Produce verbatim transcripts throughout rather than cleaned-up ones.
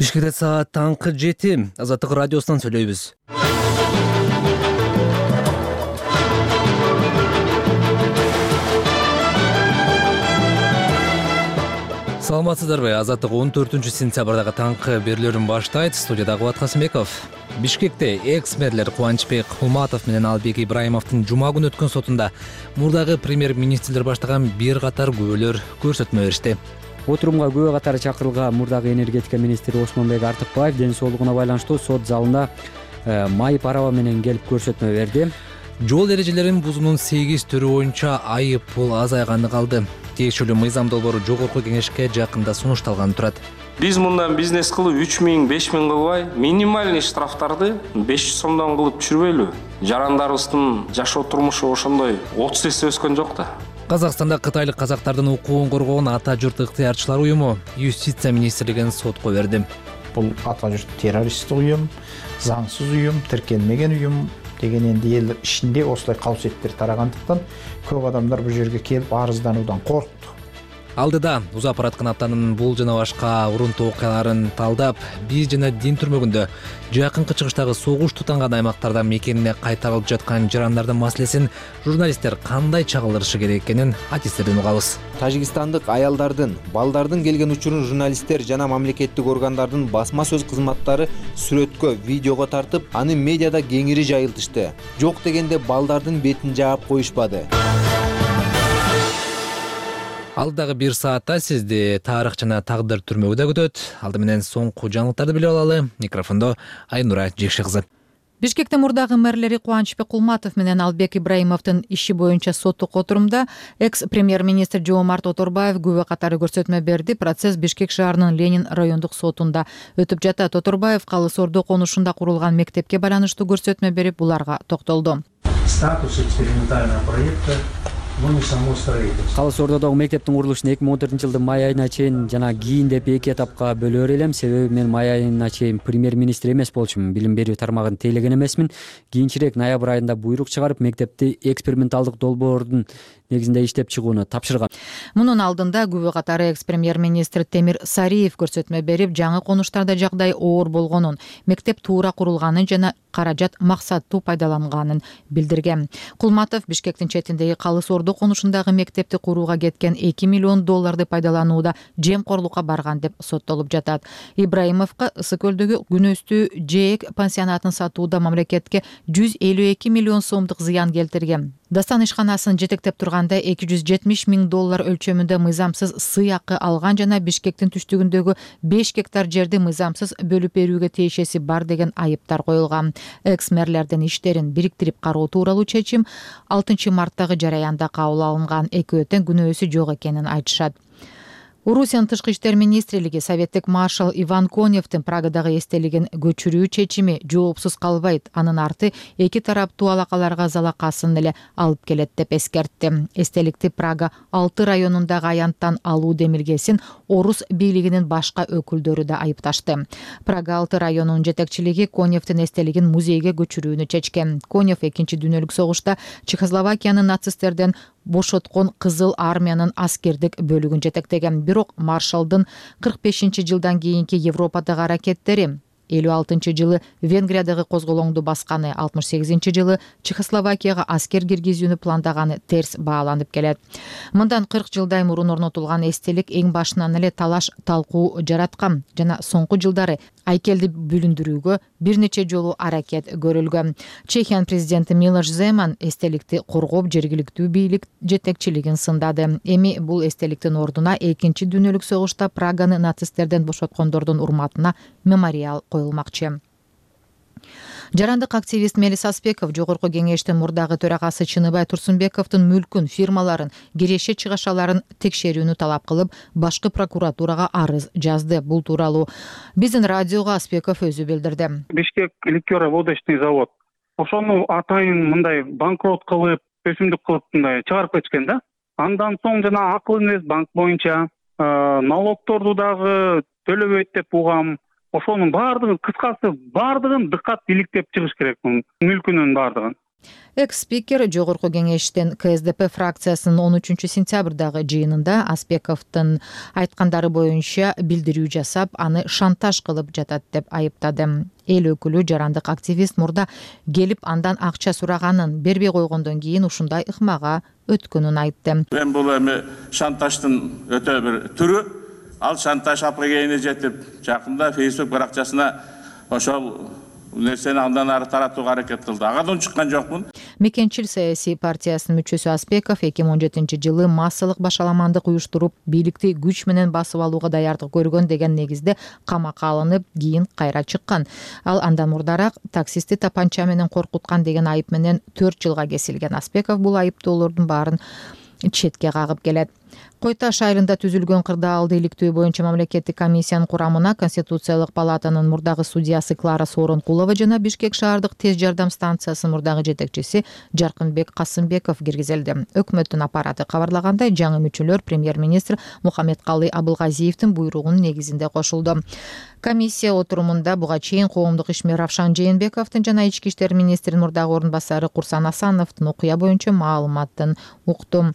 Бишкекте саат таңкы жети. Азаттык радиосунан сүйлөйбүз. Саламатсыздарбы? Азаттык он төртүнчү сентябрдагы таңкы берүүлөрүн баштайт. Студияда Кубат Касымбеков. Бишкекте экс-мэрлер Кубанычбек Кулматов менен Албек Ибраимовдун жума күнү өткөн сотунда мурдагы премьер-министрлер баштаган бир катар күбөлөр көрсөтмө беришти. Отурумга күбө катары чакырылган мурдагы энергетика министри Осмонбек Артыкбаев ден соолугуна байланыштуу сот залына майып араба менен келип көрсөтмө берди. Жол эрежелерин бузуунун сегиз түрү боюнча айып пул азайганы калды. Тиешелүү мыйзам долбоору жогорку кеңешке жакында сунушталганы турат. Биз мындан бизнес кылып үч миң беш миң кылбай, минимальный штрафтарды беш жүз сомдон кылып түшүрбөйлү? Жарандарыбыздын жашоо турмушу ошондой отуз эсе өскөн жок да. Казакстанда кытайлык казактардын укугун коргоон Ата журт ыктыярчылар уюму Юстиция министрлигин сотко берди. Бул Ата журт террористтик уюм, заңсыз уюм, тиркелмеген уюм деген энди эл ичинде осулай кабылеттер тарагандыктан көп адамдар бул жерге келип арыздануудан коркту. Алдыда узап бараткан аптанын бул жана башка урунтуу окуяларын талдап, биз жана Дин түрмөгүндө жакынкы чыгыштагы согуш тутанган аймактарда мекенине кайтарылып жаткан жарандардын маселесин журналисттер кандай чагылдырышы керек экенин артисттерден угабыз. Тажикстандык аялдардын, балдардын келген учурун журналисттер жана мамлекеттик органдардын басма сөз кызматтары сүрөткө, видеого тартып, аны медиада кеңири жайылтышты. Жок дегенде балдардын бетин жаап коюшпады. Алдагы бир саатта сизди тарых жана тагдыр түрмөгүдө күтөт. Алды менен соңку жаңылыктарды билип алалы. Микрофондо Айнура Жекши кызы. Бишкекте мурдагы мэрлери Кубанычбек Кулматов менен Албек Ибраимовдун иши боюнча соттук отурумда экс-премьер-министр Жомарт Оторбаев күбө катары көрсөтмө берди. Процесс Бишкек шаарынын Ленин райондук сотунда өтүп жатат. Оторбаев Калыс Ордо конушунда курулган мектепке байланыштуу көрсөтмө берип, буларга токтолду. Статус экспериментального проекта Калыс Ордодогу мектептин курулушун эки миң он төртүнчү жылдын май айына чейин жана кийин деп эки этапка бөлөр элем. Себеби мен май айына чейин премьер-министр эмес болчумун. Билим берүү тармагын тейлеген эмесмин. Кийинчерээк ноябрь айында буйрук чыгарып, мектепти эксперименталдык долбоордун негизинде иштеп чыгууну тапшырган. Мунун алдында күбө катары экс-премьер-министр Темир Сариев көрсөтмө берип, жаңы конуштарда жагдай оор болгонун, мектеп туура курулганын жана каражат максаттуу пайдаланганын билдирген. Кулматов Бишкектин четиндеги Калыс Ордо конушундагы мектепти курууга кеткен эки миллион долларды пайдаланууда жемкорлукка барган деп соттолуп жатат. Ибраимовго Ысык көлдөгү күнөстүү ЖЭЭК пансионатын сатууда мамлекетке жүз элүү эки миллион сомдук зыян келтирген. Дастан ишканасын жетектеп турганда эки жүз жетимиш миң доллар өлчөмүндө мыйзамсыз сый акы алган жана Бишкектин түштүгүндөгү беш гектар жерди мыйзамсыз бөлүп берүүгө тиешеси бар деген айыптар коюлган. Экс-мэрлердин иштерин бириктирип кароо тууралуу чечим алтынчы марттагы жараянда кабыл алынган. Экөөтөн күнөөсү жок экенин айтышат. Орусиянын тышкы иштер министрлиги советтик маршал Иван Коневдин Прагадагы эстелигин көчүрүү чечими жоопсуз калбайт. Анын арты эки тараптуу алакаларга залакасын эле алып келет деп эскертти. Эстеликти Прага алты районундагы аянттан алуу демилгесин орус бийлигинин башка өкүлдөрү да айыпташты. Прага алты районунун жетекчилиги Коневдин эстелигин музейге көчүрүүнү чечкен. Конев экинчи дүйнөлүк согушта Чехословакиянын нацисттерден бошоткон Кызыл армиянын аскердик бөлүгүн жетектеген. Бирок маршалдын кырк бешинчи жылдан кийинки Европадагы аракеттери элүү алтынчы жылы Венгриядагы козголоңду басканы, алтымыш сегизинчи жылы Чехословакияга аскер киргизүүнү пландаганы терс бааланып келет. Мындан кырк жылдай мурун орнотулган эстелик эң башынан эле талаш талкуу жараткан жана соңку жылдары айкелди бүлүндүрүүгө бир нече жолу аракет көрүлгөн. Чехиянын президенти Милош Земан эстеликти коргоп, жергиликтүү бийлик жетекчилигин сындады. Эми бул эстеликтин ордуна экинчи дүйнөлүк согушта Праганы нацисттерден бошоткондордун урматына мемориал коюлмакчы. Жарандык активист Мелис Аспеков жогорку кеңештин мурдагы төрагасы Чыныбай Турсунбековдун мүлкүн, фирмаларын, киреше чыгашаларын текшерүүнү талап кылып, башкы прокуратурага арыз жазды. Бул тууралуу биздин радиого Аспеков өзү билдирди. Бишкек ликероводочный завод. Ошону атайын мындай банкрот кылып, өсүмдүк кылып мындай чыгарып кеткен да. Андан соң жана Акыл Инвестбанк боюнча налогторду дагы төлөбөйт деп угам. Ошонун баардыгын, кыскасы баардыгын дыкат иликтеп чыгыш керек, мүлкүнүн баардыгын. Экс спикер жогорку кеңештин Ка Эс Де Пе фракциясынын он үчүнчү сентябрдагы жыйынында Аспековдун айткандары боюнча билдирүү жасап, аны шантаж кылып жатат деп айыптады. Эл өкүлү жарандык активист мурда келип андан акча сураганын, бербей койгондон кийин ушундай ыкмага өткөнүн айтты. Мен бул эми шантаждын өтө бир түрү. Ал шантаж апгейине жетип, жакында Facebook баракчасына ошол нерсени андан ары таратууга аракет кылды. Агадан чыккан жокмун. Мекенчил саясий партиясынын мүчөсү Аспеков эки миң он жетинчи жылы массалык башаламандык уюштуруп, бийликти күч менен басып алууга даярдык көргөн деген негизде камакка алынып, кийин кайра чыккан. Ал андан мурдараак таксистти тапанча менен коркуткан деген айып менен төрт жылга кесилген. Аспеков бул айыптоолордун баарын четке кагып келет. Кой Таш айылында түзүлгөн кырдаалды иликтөө боюнча мамлекеттик комиссиянын курамына Конституциялык палатанын мурдагы судьясы Клара Сооронкулова жана Бишкек шаардык тез жардам станциясынын мурдагы жетекчиси Жаркынбек Касымбеков киргизилди. Өкмөттүн аппараты кабарлагандай, жаңы мүчөлөр премьер-министр Мухаммедкалый Абылгазиевдин буйругунун негизинде кошулду. Комиссия отурумунда буга чейин коомдук ишмер Равшан Жээнбековдун жана ички иштер министринин мурдагы орун басары Курсан Асановдун окуя боюнча маалыматын укту.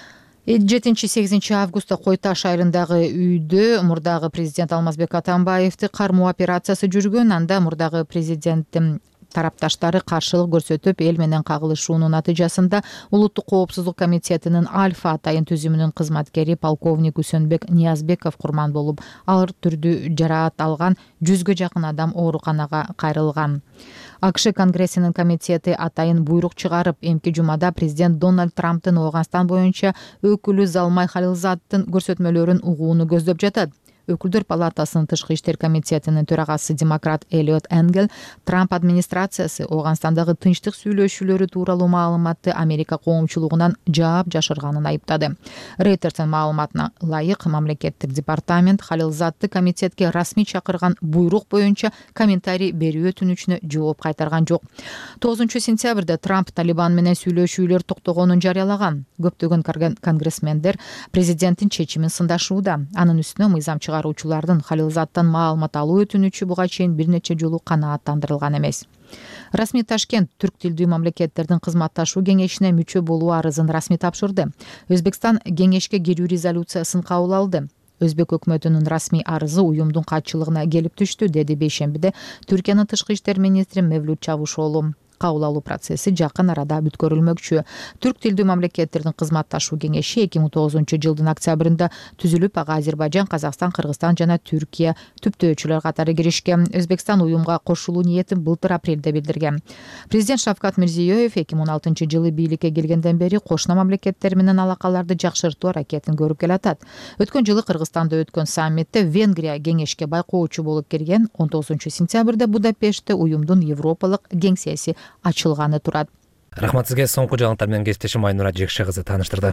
жетинчи сегизинчи августта Кой Таш айылындагы үйдө мурдагы президент Алмазбек Атамбаевди кармоо операциясы жүргөн. Анда мурдагы президенттин тарапташтары каршылык көрсөтүп, эл менен кагылышуунун натыйжасында Улуттук коопсуздук комитетинин Альфа атайын түзүмүнүн кызматкери полковник Үсөнбек Ниязбеков курман болуп, алар түрдүү жараат алган жүзгө жакын адам ооруканага кайрылган. АКШ Конгрессинин комитети атайын буйрук чыгарып, эмки жумада президент Дональд Трамптын Ооганстан боюнча өкүлү Залмай Халилзаддын көрсөтмөлөрүн угууну көздөп жатат. Өкүлдөр палатасынын тышкы иштер комитетинин төрагасы демократ Элиот Энгел Трамп администрациясы Ооганстандагы тынчтык сүйлөшүүлөрү тууралуу маалыматты Америка коомчулугунан жаап жашырганын айыптады. Рейтерстин маалыматына ылайык, мамлекеттик департамент Халилзадды комитетке расмий чакырган буйрук боюнча комментарий берүү өтүнүчүнө жооп кайтарган жок. тогузунчу сентябрда Трамп Талибан менен сүйлөшүүлөр токтогонун жарыялаган. Көптөгөн конгрессмендер президенттин чечимин сындашууда. Анын үстүнө мыйзам чыгаруучулардын Халилзадтан маалымат алуу өтүнүчү буга чейин бир нече жолу канааттандырылган эмес. Расмий Ташкент түрк тилдүү мамлекеттердин кызматташуу кеңешине мүчө болуу арызын расмий тапшырды. Өзбекстан кеңешке кирүү резолюциясын кабыл алды. Өзбек өкмөтүнүн расмий арызы уюмдун катчылыгына келип түштү, деди бейшембиде Түркиянын тышкы иштер министри Мевлют Чавушоğlu. Кабыл алуу процесси жакын арада бүткөрүлмөкчү. Түрк тилдүү мамлекеттердин кызматташуу кеңеши эки миң тогузунчу жылдын октябрында түзүлүп, ага Азербайжан, Казакстан, Кыргызстан жана Түркия түптөөчүлөр катары киришкен. Өзбекстан уюмга кошулуу ниетин былтыр апрелде билдирген. Президент Шавкат Мирзиёев эки миң он алтынчы жылы бийликке келгенден бери кошуна мамлекеттер менен алакаларды жакшыртуу аракетин көрүп келатат. Өткөн жылы Кыргызстанда өткөн саммитте Венгрия кеңешке байкоочу болуп кирген. он тогузунчу сентябрда Будапештте уюмдун Европалык кеңсеси ачылганы турат. Рахмат сизге. Соңку жаңылыктар менен кесиптешим Айнура Жекше кызы тааныштырды.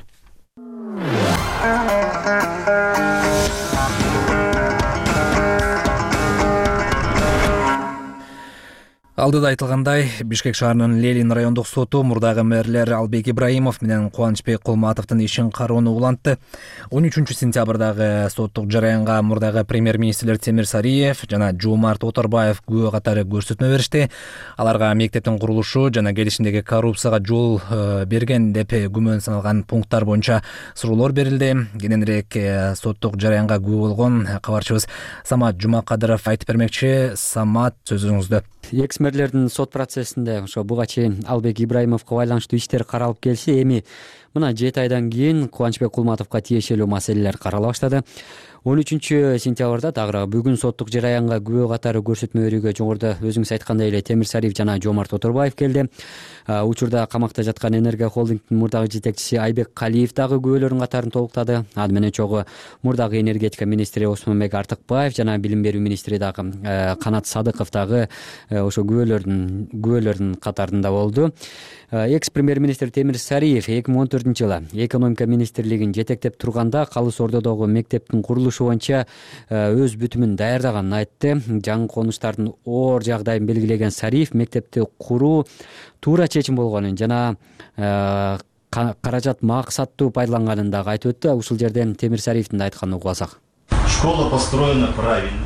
Алдыда айтылгандай, Бишкек шаарынын Ленин райондук соту мурдагы мэрлер Албек Ибраимов менен Кубанычбек Кулматовдун ишин кароону улантты. он үчүнчү сентябрдагы соттук жараянга мурдагы премьер-министрлер Темир Сариев жана Жомарт Оторбаев күбө катары көрсөтмө беришти. Аларга мектептин курулушу жана келишимдеги коррупцияга жол берген деп күмөн саналган пункттар боюнча суроолор берилди. Кененирээк соттук жараянга күбө болгон кабарчыбыз Самат Жумакадыров айтып бермекчи. Самат, сөзүңүздө. Эксмерлердин сот процессинде ошо буга чейин Албек Ибраимовго байланыштуу иштер каралып келсе, эми мына жети айдан кийин Кубанычбек Кулматовго тиешелүү маселелер карала баштады. он үчүнчү сентябрда дагы бүгүн соттук жараянга күбө катары көрсөтмө берүүгө жогоруда өзүңүз айткандай эле Темир Сариев жана Жомарт Оторбаев келди. Учурда камакта жаткан Энергия холдингдин мурдагы жетекчиси Айбек Калиев дагы күбөлөрдүн катарын толуктады. Аны менен чогуу мурдагы энергетика министри Осмонбек Артыкбаев жана билим берүү министри дагы Канат Садыков дагы ошо күбөлөрдүн күбөлөрдүн катарында болду. Экс премьер-министр Темир Сариев эки миң он төртүнчү жылы экономика министрлигин жетектеп турганда Калыс Ордодогу мектептин курулушу боюнча өз бүтүмүн даярдаганын айтты. Жаңы конуштардын оор жагдайын белгилеген Сариев мектепти куруу туура чечим болгонун жана каражат максаттуу пайдаланганын дагы айтып өттү. Ушул жерден Темир Сариевдин айтканын угуп алсак. Школа построена правильно.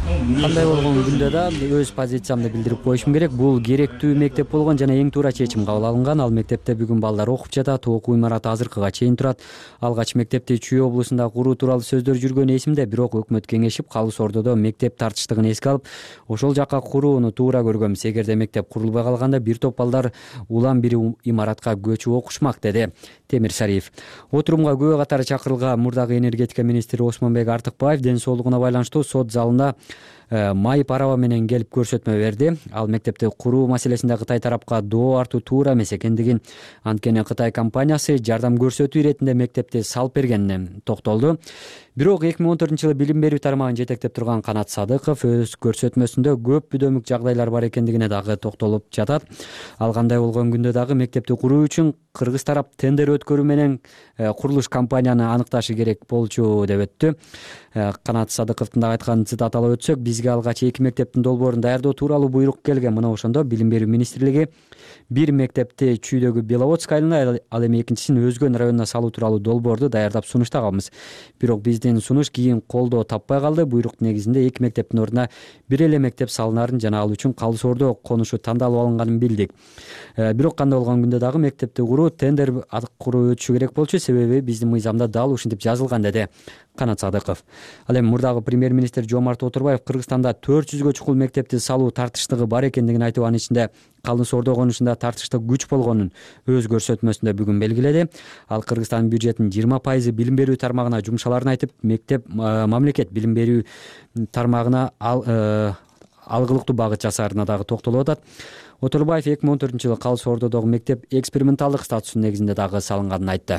кандай болгон күндө да өз позициямды билдирип коюшум керек. Бул керектүү мектеп болгон жана эң туура чечим кабыл алынган. Ал мектепте бүгүн балдар окуп жатат, окуу имараты азыркыга чейин турат. Алгач мектепти Чүй облусунда куруу тууралуу сөздөр жүргөн эсимде, бирок өкмөт кеңешип Калыс Ордодо мектеп тартыштыгын эске алып, ошол жакка курууну туура көргөм. Эгерде мектеп курулбай калганда бир топ балдар улам бир имаратка көчүп окушмак, деди Темир Сариев. Отурумга күбө катары чакырылган мурдагы энергетика министри Осмонбек Артыкбаев ден соолугуна байланыштуу сот залында майып араба менен келип көрсөтмө берди. Ал мектепти куруу маселесинде Кытай тарапка доо артуу туура эмес экендигин, анткени Кытай компаниясы жардам көрсөтүү иретинде мектепти салып бергенине токтолду. Бирок эки миң он төртүнчү жылы билим берүү тармагын жетектеп турган Канат Садыков өз көрсөтмөсүндө көп бүдөмүк жагдайлар бар экендигине дагы токтолуп жатат. Ал кандай болгон күндө дагы мектепти куруу үчүн кыргыз тарап тендер өткөрүү менен курулуш компанияны аныкташы керек болчу деп өттү. Канат Садыковдун дагы айтканын цитаталап өтсөк, бизге алгач эки мектептин долбоорун даярдоо тууралуу буйрук келген. Мына ошондо билим берүү министрлиги бир мектепти Чүйдөгү Беловодск айылына, ал эми экинчисин Өзгөн районуна салуу тууралуу долбоорду даярдап сунуштаганбыз. Бирок биздин сунуш кийин колдоо таппай калды. Буйруктун негизинде эки мектептин ордуна бир эле мектеп салынарын жана ал үчүн Калыс Ордо конушу тандалып алынганын билдик. Бирок кандай болгон күндө дагы мектепти куруу тендер аркылуу өтүшү керек болчу, себеби биздин мыйзамда дал ушинтип жазылган, деди Канат Садыков. Ал эми мурдагы премьер-министр Жомарт Отурбаев Кыргызстанда төрт жүзгө чукул мектепти салуу тартыштыгы бар экендигин айтып, анын ичинде Калыс Ордо конушунда тартыштык күч болгонун өз көрсөтмөсүндө бүгүн белгиледи. Ал Кыргызстандын бюджетинин жыйырма пайызы билим берүү тармагына жумшаларын айтып, мектеп мамлекет билим берүү тармагына ал алгылыктуу багыт жасаарына дагы токтолуп атат. Отурбаев эки миң он төртүнчү жылы Калыс Ордодогу мектеп эксперименталдык статусунун негизинде дагы салынганын айтты.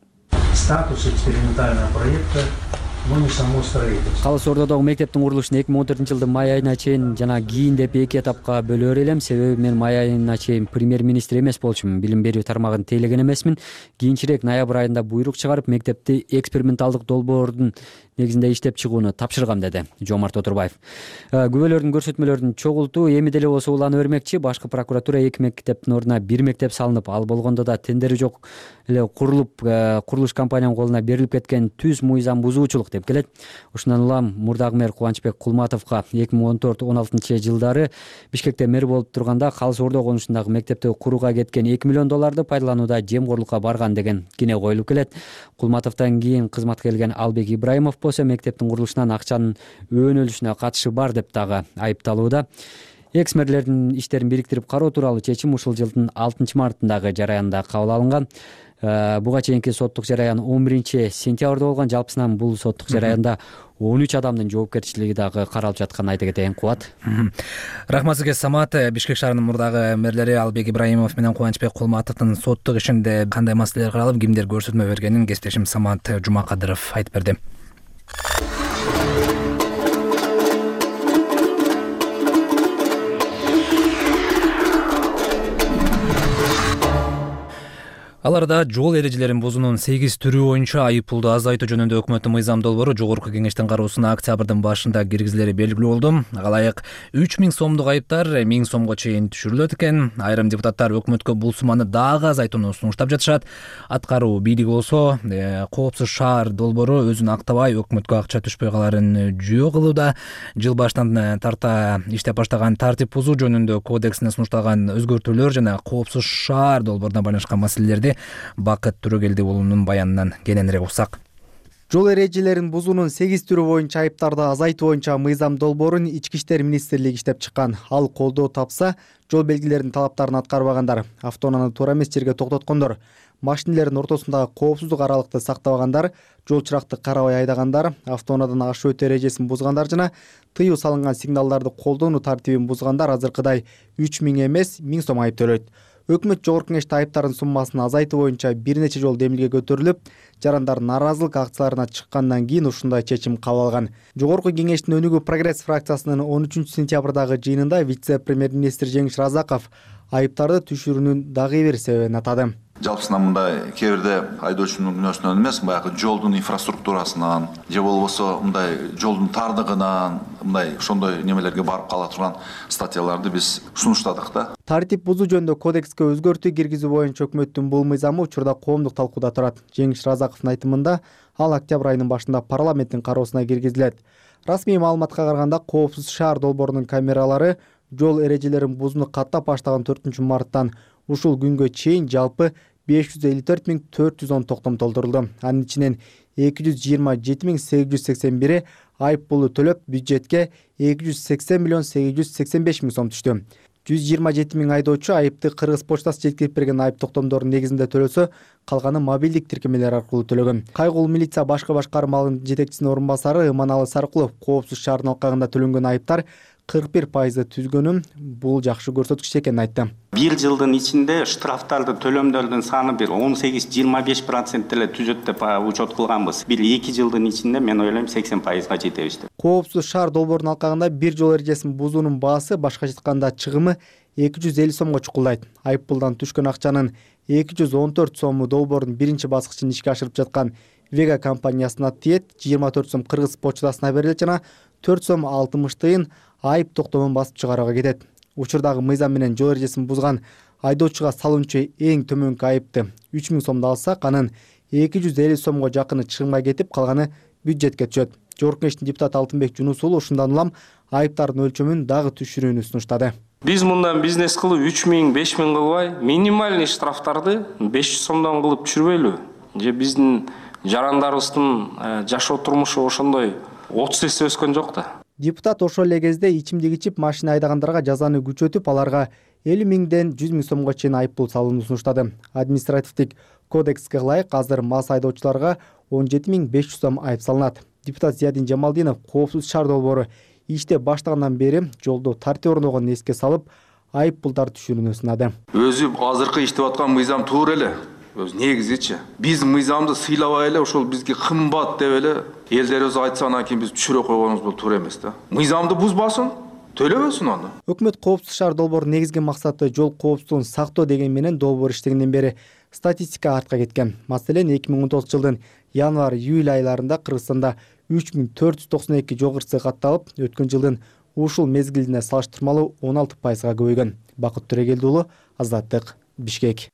Статус экспериментального проекта не само строительство. Калыс Ордодогу мектептин курулушун эки миң он төртүнчү жылдын май айына чейин жана кийин деп эки этапка бөлөр элем. Себеби мен май айына чейин премьер-министр эмес болчумун. Билим берүү тармагын тейлеген эмесмин. Кийинчерээк ноябрь айында буйрук чыгарып, мектепти эксперименталдык долбоордун негизинде иштеп чыгууну тапшыргам, деди Жомарт Отурбаев. Күбөлөрдүн көрсөтмөлөрүн чогултуу эми деле болсо уланып бермекчи. Башкы прокуратура эки мектептин ордуна бир мектеп салынып, ал болгондо да тендери жок эле курулуп, курулуш компаниянын колуна берилип кеткен түз мыйзам бузуучулук деп келет. Ошондон улам мурдагы мэр Кубанычбек Кулматовго эки миң он төрт он алтынчы жылдары Бишкекте мэр болуп турганда Калыс Ордо конушундагы мектепти курууга кеткен эки миллион долларды пайдаланууда жемгорлукка барган деген кине коюлуп келет. Кулматовдон кийин кызматка келген Албек Ибраимов болсо мектептин курулушунан акчанын өөнөлүшүнө катышы бар деп дагы айыпталууда. Экс-мэрлердин иштерин бириктирип кароо тууралуу чечим ушул жылдын алтынчы мартындагы жараянда кабыл алынган. Буга чейинки соттук жараян он биринчи сентябрда болгон. Жалпысынан бул соттук жараянда он үч адамдын жоопкерчилиги дагы каралып жатканын айта кетейин. Кубат. Рахмат сизге, Самат. Бишкек шаарынын мурдагы мэрлери Албек Ибраимов менен Кубанычбек Кулматовдун соттук ишинде кандай маселелер каралып, кимдер көрсөтмө бергенин кесиптешим Самат Жумакадыров айтып берди. Аларда жол эрежелерин бузуунун сегиз түрү боюнча айып пулду азайтуу жөнүндө өкмөттүн мыйзам долбоору жогорку кеңештин кароосуна октябрдын башында киргизилери белгилүү болду. Алайык үч миң сомдук айыптар миң сомго чейин түшүрүлөт экен. Айрым депутаттар өкмөткө бул сумманы дагы азайтууну сунуштап жатышат. Аткаруу бийлиги болсо коопсуз шаар долбоору өзүн актабай өкмөткө акча түшпөй каларын жөө кылууда. Жыл башынан тарта иштеп баштаган тартип бузуу жөнүндө кодексине сунушталган өзгөртүүлөр жана коопсуз шаар долбооруна байланышкан маселелерди Бакыт Түрөгелди уулунун баянынан кененирээк уксак. Жол эрежелерин бузуунун сегиз түрү боюнча айыптарды азайтуу боюнча мыйзам долбоорун Ички иштер министрлиги иштеп чыккан. Ал колдоо тапса, жол белгилеринин талаптарын аткарбагандар, автоунааны туура эмес жерге токтоткондор, машинелердин ортосундагы коопсуздук аралыкты сактабагандар, жол чыракты карабай айдагандар, автоунаадан ашуу өтүү эрежесин бузгандар жана тыюу салынган сигналдарды колдонуу тартибин бузгандар азыркыдай үч миң эмес миң сом айып төлөйт. Өкмөт жогорку кеңеште айыптардын суммасын азайтуу боюнча бир нече жолу демилге көтөрүлүп, жарандар нааразылык акцияларына чыккандан кийин ушундай чечим кабыл алган. Жогорку кеңештин өнүгүү прогресс фракциясынын он үчүнчү сентябрдагы жыйынында вице-премьер-министр Жеңиш Разаков айыптарды түшүрүүнүн дагы бир себебин атады. Жалпысынан мындай кээ бирде айдоочунун күнөөсүнөн эмес, баягы жолдун инфраструктурасынан же болбосо мындай жолдун тардыгынан мындай ошондой немелерге барып кала турган статьяларды биз сунуштадык да. Тартип бузуу жөнүндө кодекске өзгөртүү киргизүү боюнча өкмөттүн бул мыйзамы учурда коомдук талкууда турат. Жеңиш Разаковдун айтымында ал октябрь айынын башында парламенттин кароосуна киргизилет. Расмий маалыматка караганда Коопсуз шаар долбоорунун камералары жол эрежелерин бузууну каттап баштаган төртүнчү марттан ушул күнгө чейин жалпы беш жүз элүү төрт миң төрт жүз он токтом толтурулду. Анын ичинен эки жүз жыйырма жети миң сегиз жүз сексен бири айып пулу төлөп, бюджетке эки жүз сексен миллион сегиз жүз сексен беш миң сом түштү. жүз жыйырма жети миң айдоочу айыпты Кыргыз почтасы жеткирип берген айып токтомдордун негизинде төлөсө, калганы мобилдик тиркемелер аркылуу төлөгөн. Кайгулуу милиция башкы башкармалыгынын жетекчисинин орун басары Иманалы Саркулов Коопсуз шаарынын алкагында төлөнгөн айыптар кырк бир пайызы түзгөнүн бул жакшы көрсөткүч экенин айтты. Бир жылдын ичинде штрафтарды төлөмдөрдүн саны бир он сегиз жыйырма беш процент эле түзөт деп учет кылганбыз. Бир эки жылдын ичинде мен ойлойм сексен пайызга жетебиз деп. Коопсуз шаар долбоорунун алкагында бир жол эрежесин бузуунун баасы, башка айтканда чыгымы эки жүз элүү сомго чукулдайт. Айып пулдан түшкөн акчанын эки жүз он төрт сому долбоордун биринчи баскычын ишке ашырып жаткан Вега компаниясына тиет, жыйырма төрт сом Кыргыз почтасына берилет жана төрт сом алтымыш тыйын айып токтомун басып чыгарууга кетет. Учурдагы мыйзам менен жол эрежесин бузган айдоочуга салынчу эң төмөнкү айыпты үч миң сомду алсак, анын эки жүз элүү сомго жакыны чыгымга кетип, калганы бюджетке түшөт. Жогорку Кеңештин депутаты Алтынбек Жунус уулу ушундан улам айыптардын өлчөмүн дагы түшүрүүнү сунуштады. Биз мындан бизнес кылып үч миң беш миң кылбай, минимальный штрафтарды беш жүз сомдон кылып түшүрбөйлү? Же биздин жарандарыбыздын жашоо турмушу ошондой отуз эсе өскөн жок да. Депутат ошол эле кезде ичимдик ичип машина айдагандарга жазаны күчөтүп, аларга элүү миңден жүз миң сомго чейин айып пул салууну сунуштады. Административдик кодекске ылайык азыр мас айдоочуларга он жети миң беш жүз сом айып салынат. Депутат Зиядин Жамалдинов Коопсуз шаар долбоору иште баштагандан бери жолдо тартип орногонун эске салып, айып пулдар түшүрүүнү сунады. Өзү азыркы иштеп аткан мыйзам туура эле. Өз негизичи биз мыйзамды сыйлабай эле ошол бизге кымбат деп эле элдерибиз айтса, анан кийин биз түшүрө койгонубуз бул туура эмес да. Мыйзамды бузбасын, төлөбөсүн аны. Өкмөт Коопсуз шаар долбоорунун негизги максаты жол коопсуздугун сактоо деген менен долбоор иштегенден бери статистика артка кеткен. Маселен, эки миң он тогузунчу жылдын январь-июль айларында Кыргызстанда үч миң төрт жүз токсон эки жол кырсыгы катталып, өткөн жылдын ушул мезгилине салыштырмалуу он алты пайызга көбөйгөн. Бакыт Төрегелди уулу, Азаттык, Бишкек.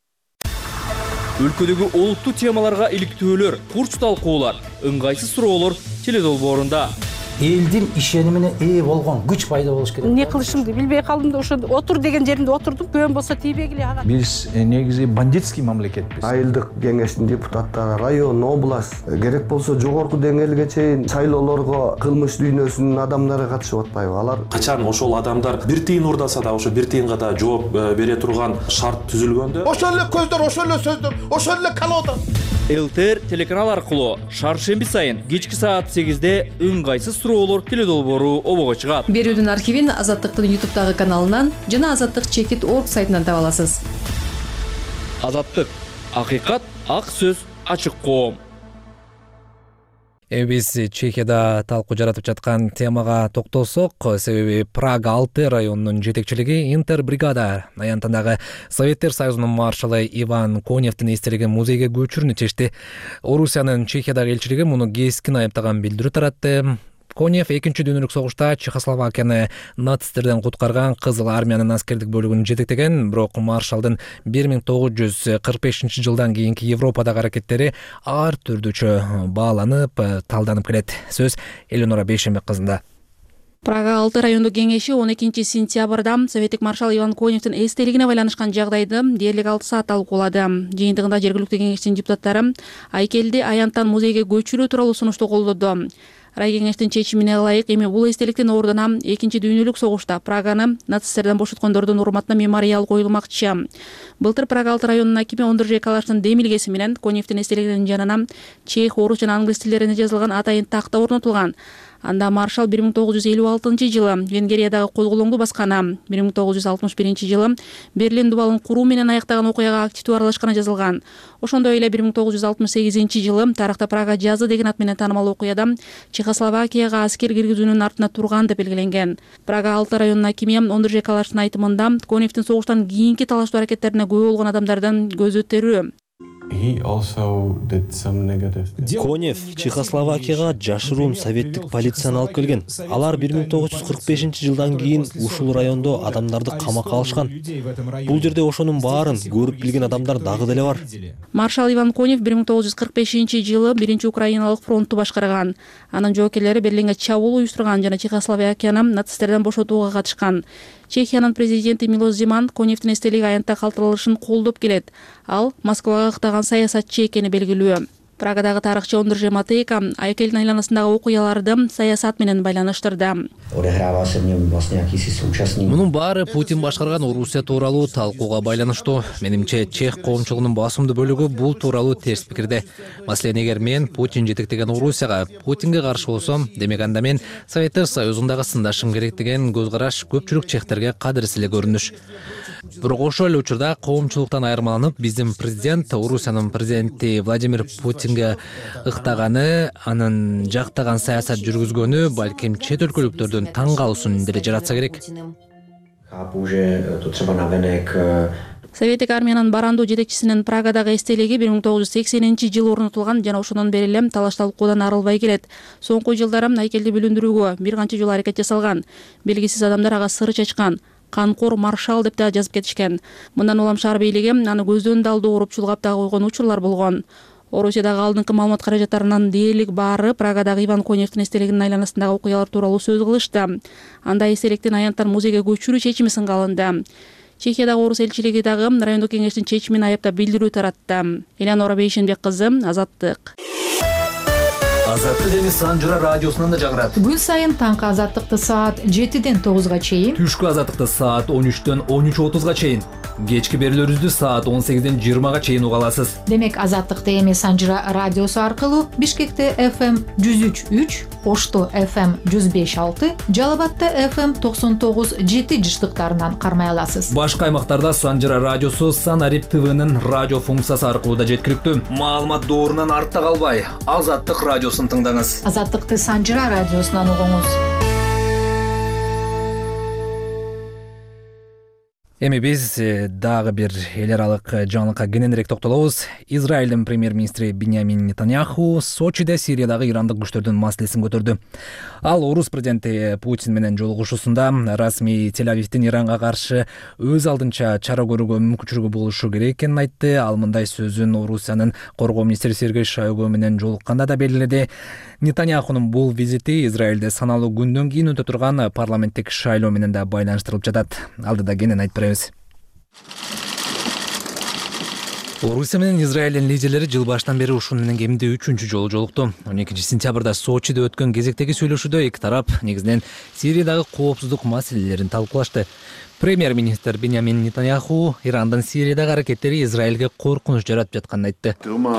Өлкөдөгү олуттуу темаларга иликтөөлөр, курч талкуулар, ыңгайсыз суроолор теледолбоорунда. Элдин ишенимине ээ болгон күч пайда болуш керек. Не кылышымды билбей калдым да, ошо отур деген жеримде отурдум. Көбөн болсо тийбегиле ага. Биз негизи бандитский мамлекетпиз. Айылдык кеңештин депутаттары, район, область, керек болсо жогорку деңгээлге чейин шайлоолорго кылмыш дүйнөсүнүн адамдары катышып атпайбы? Алар качан ошол адамдар бир тыйын урдаса да, ошо бир тыйынга да жооп бере турган шарт түзүлгөндө, ошол эле көздөр, ошол эле сөздөр, ошол эле колода. ЛТР телеканал аркылуу шаршемби сайын кечки саат сегизде ыңгайсыз суроолор теледолбоору обого чыгат. Берүүдүн архивин Азаттыктын ютубтагы каналынан жана азаттык чекит точка орг сайтынан таба аласыз. Азаттык, акыйкат, ак сөз, ачык коом. Биз Чехияда талкуу жаратып жаткан темага токтолсок, себеби Прага алты районунун жетекчилиги Интербригада аянтындагы Советтер Союзунун маршалы Иван Коневдин эстелиги музейге көчүрүүнү чечти. Орусиянын Чехиядагы элчилиги муну кескин айыптаган билдирүү таратты. Конев экинчи дүйнөлүк согушта Чехословакияны нацисттерден куткарган Кызыл армиянын аскердик бөлүгүн жетектеген, бирок маршалдын бир миң тогуз жүз кырк бешинчи жылдан кийинки Европадагы аракеттери ар түрдүүчө бааланып, талданып келет. Сөз Эленора Бейшембек кызында. Прага алты райондук кеңеши он экинчи сентябрда советтик маршал Иван Коневдин эстелигине байланышкан жагдайды дээрлик алты саат талкуулады. Жыйынтыгында жергиликтүү кеңештин депутаттары айкелди аянттан музейге көчүрүү тууралуу сунушту колдоду. Рай кеңештин чечимине ылайык эми бул эстеликтин ордуна экинчи дүйнөлүк согушта Праганы нацисттерден бошоткондордун урматына мемориал коюлмакчы. Былтыр Прага алты районунун акими Ондржей Калаштын демилгеси менен Коневдин эстелигинин жанына чех, орус жана англис тилдерине жазылган атайын такта орнотулган. Анда маршал бир миң тогуз жүз элүү алтынчы жылы Венгриядагы козголоңду басканы, бир миң тогуз жүз алтымыш биринчи жылы Берлин дубалын куруу менен аяктаган окуяга активдүү аралашканы жазылган. Ошондой эле бир миң тогуз жүз алтымыш сегизинчи жылы тарыхта Прага жазы деген ат менен таанымал окуяда Чехословакияга аскер киргизүүнүн артында турган деп белгиленген. Прага алты районунун акими Ондржей Калаштын айтымында Коневдин согуштан кийинки талаштуу аракеттерине күбө болгон адамдардын көзү өтөрүү. Конев Чехословакияга жашыруун советтик полицияны алып келген. Алар бир миң тогуз жүз кырк бешинчи жылдан кийин ушул райондо адамдарды камакка алышкан. Бул жерде ошонун баарын көрүп билген адамдар дагы деле бар. Маршал Иван Конев бир миң тогуз жүз кырк бешинчи жылы биринчи Украиналык фронтту башкарган. Анын жоокерлери Берлинге чабуул уюштурган жана Чехословакияны нацисттерден бошотууга катышкан. Чехиянын президенти Милош Земан Коневдин эстелик аянтта калтырылышын колдоп келет. Ал Москвага ыктаган саясатчы экени белгилүү. Прагадагы тарыхчы Ондрже Матейка Айкелдин айланасындагы окуяларды саясат менен байланыштырды. Мунун баары Путин башкарган Орусия тууралуу талкууга байланыштуу. Менимче чех коомчулугунун басымдуу бөлүгү бул тууралуу терс пикирде. Маселен, эгер мен Путин жетектеген Орусияга Путинге каршы болсом, демек анда мен Советтер Союзундагы сындашым керек деген көз караш көпчүлүк чехтерге кадырсыз эле көрүнүш. Бирок ошол эле учурда коомчулуктан айырмаланып, биздин президент Орусиянын президенти Владимир Путинге ыктаганы, анын жактаган саясат жүргүзгөнү балким чет өлкөлүктөрдүн таң калуусун деле жаратса керек. Советтик армиянын барандуу жетекчисинин Прагадагы эстелиги бир миң тогуз жүз сексенинчи жылы орнотулган жана ошондон бери эле талаш талкуудан арылбай келет. Соңку жылдары Айкелди бүлүндүрүүгө бир канча жолу аракет жасалган. Белгисиз адамдар ага сыры чачкан. Канкор маршал деп да жазып кетишкен. Мындан улам шаар бийлиги аны көздөн далдуу уруп чулгап дагы койгон учурлар болгон. Орусиядагы алдыңкы маалымат каражаттарынын дээрлик баары Прагадагы Иван Коневдин эстелигинин айланасындагы окуялар тууралуу сөз кылышты. Анда эстеликтин аянттан музейге көчүрүү чечими сынга алынды. Чехиядагы орус элчилиги дагы райондук кеңештин чечимин аяптап билдирүү таратты. Элеонора Бейшенбек кызы, Азаттык. Азаттык Дениз Санжыра радиосунан да жаңырат. Күн сайын таңкы азаттыкты саат жетиден тогузга чейин, түшкү азаттыкты саат он үчтөн он үч отузга чейин, кечки берүүлөрүбүздү саат он сегизден жыйырмага чейин уга аласыз. Демек Азаттыкты эми Санжыра радиосу аркылуу Бишкекте эф эм жүз үч үч, Ошто эф эм жүз беш алты, Жалал Абадта эф эм токсон тогуз жети жыштыктарынан кармай аласыз. Башка аймактарда Санжыра радиосу Санарип ТВнын радио функциясы аркылуу да жеткиликтүү. Маалымат доорунан артта калбай, Азаттык радиосун тыңдаңыз. Азаттыкты Санжыра радиосунан угуңуз. Эми биз дагы бир эл аралык жаңылыкка кененирээк токтолобуз. Израилдин премьер-министри Биньямин Нетаньяху Сочиде Сириядагы ирандык күчтөрдүн маселесин көтөрдү. Ал орус президенти Путин менен жолугушуусунда расмий Тель-Авивдин Иранга каршы өз алдынча чара көрүүгө мүмкүнчүлүгү болушу керек экенин айтты. Ал мындай сөзүн Орусиянын коргоо министри Сергей Шойгу менен жолукканда да белгиледи. Нетаньяхунун бул визити Израилде саналуу күндөн кийин өтө турган парламенттик шайлоо менен да байланыштырылып жатат. Алдыда кенен айтып беребиз. Орусия менен Израилдин лидерлери жыл башынан бери ушун менен кеминде үчүнчү жолу жолукту. он экинчи сентябрда Сочиде өткөн кезектеги сүйлөшүүдө эки тарап негизинен Сириядагы коопсуздук маселелерин талкуулашты. Премьер-министр Биньямин Нетаньяху Ирандын Сириядагы аракеттери Израилге коркунуч жаратып жатканын айтты.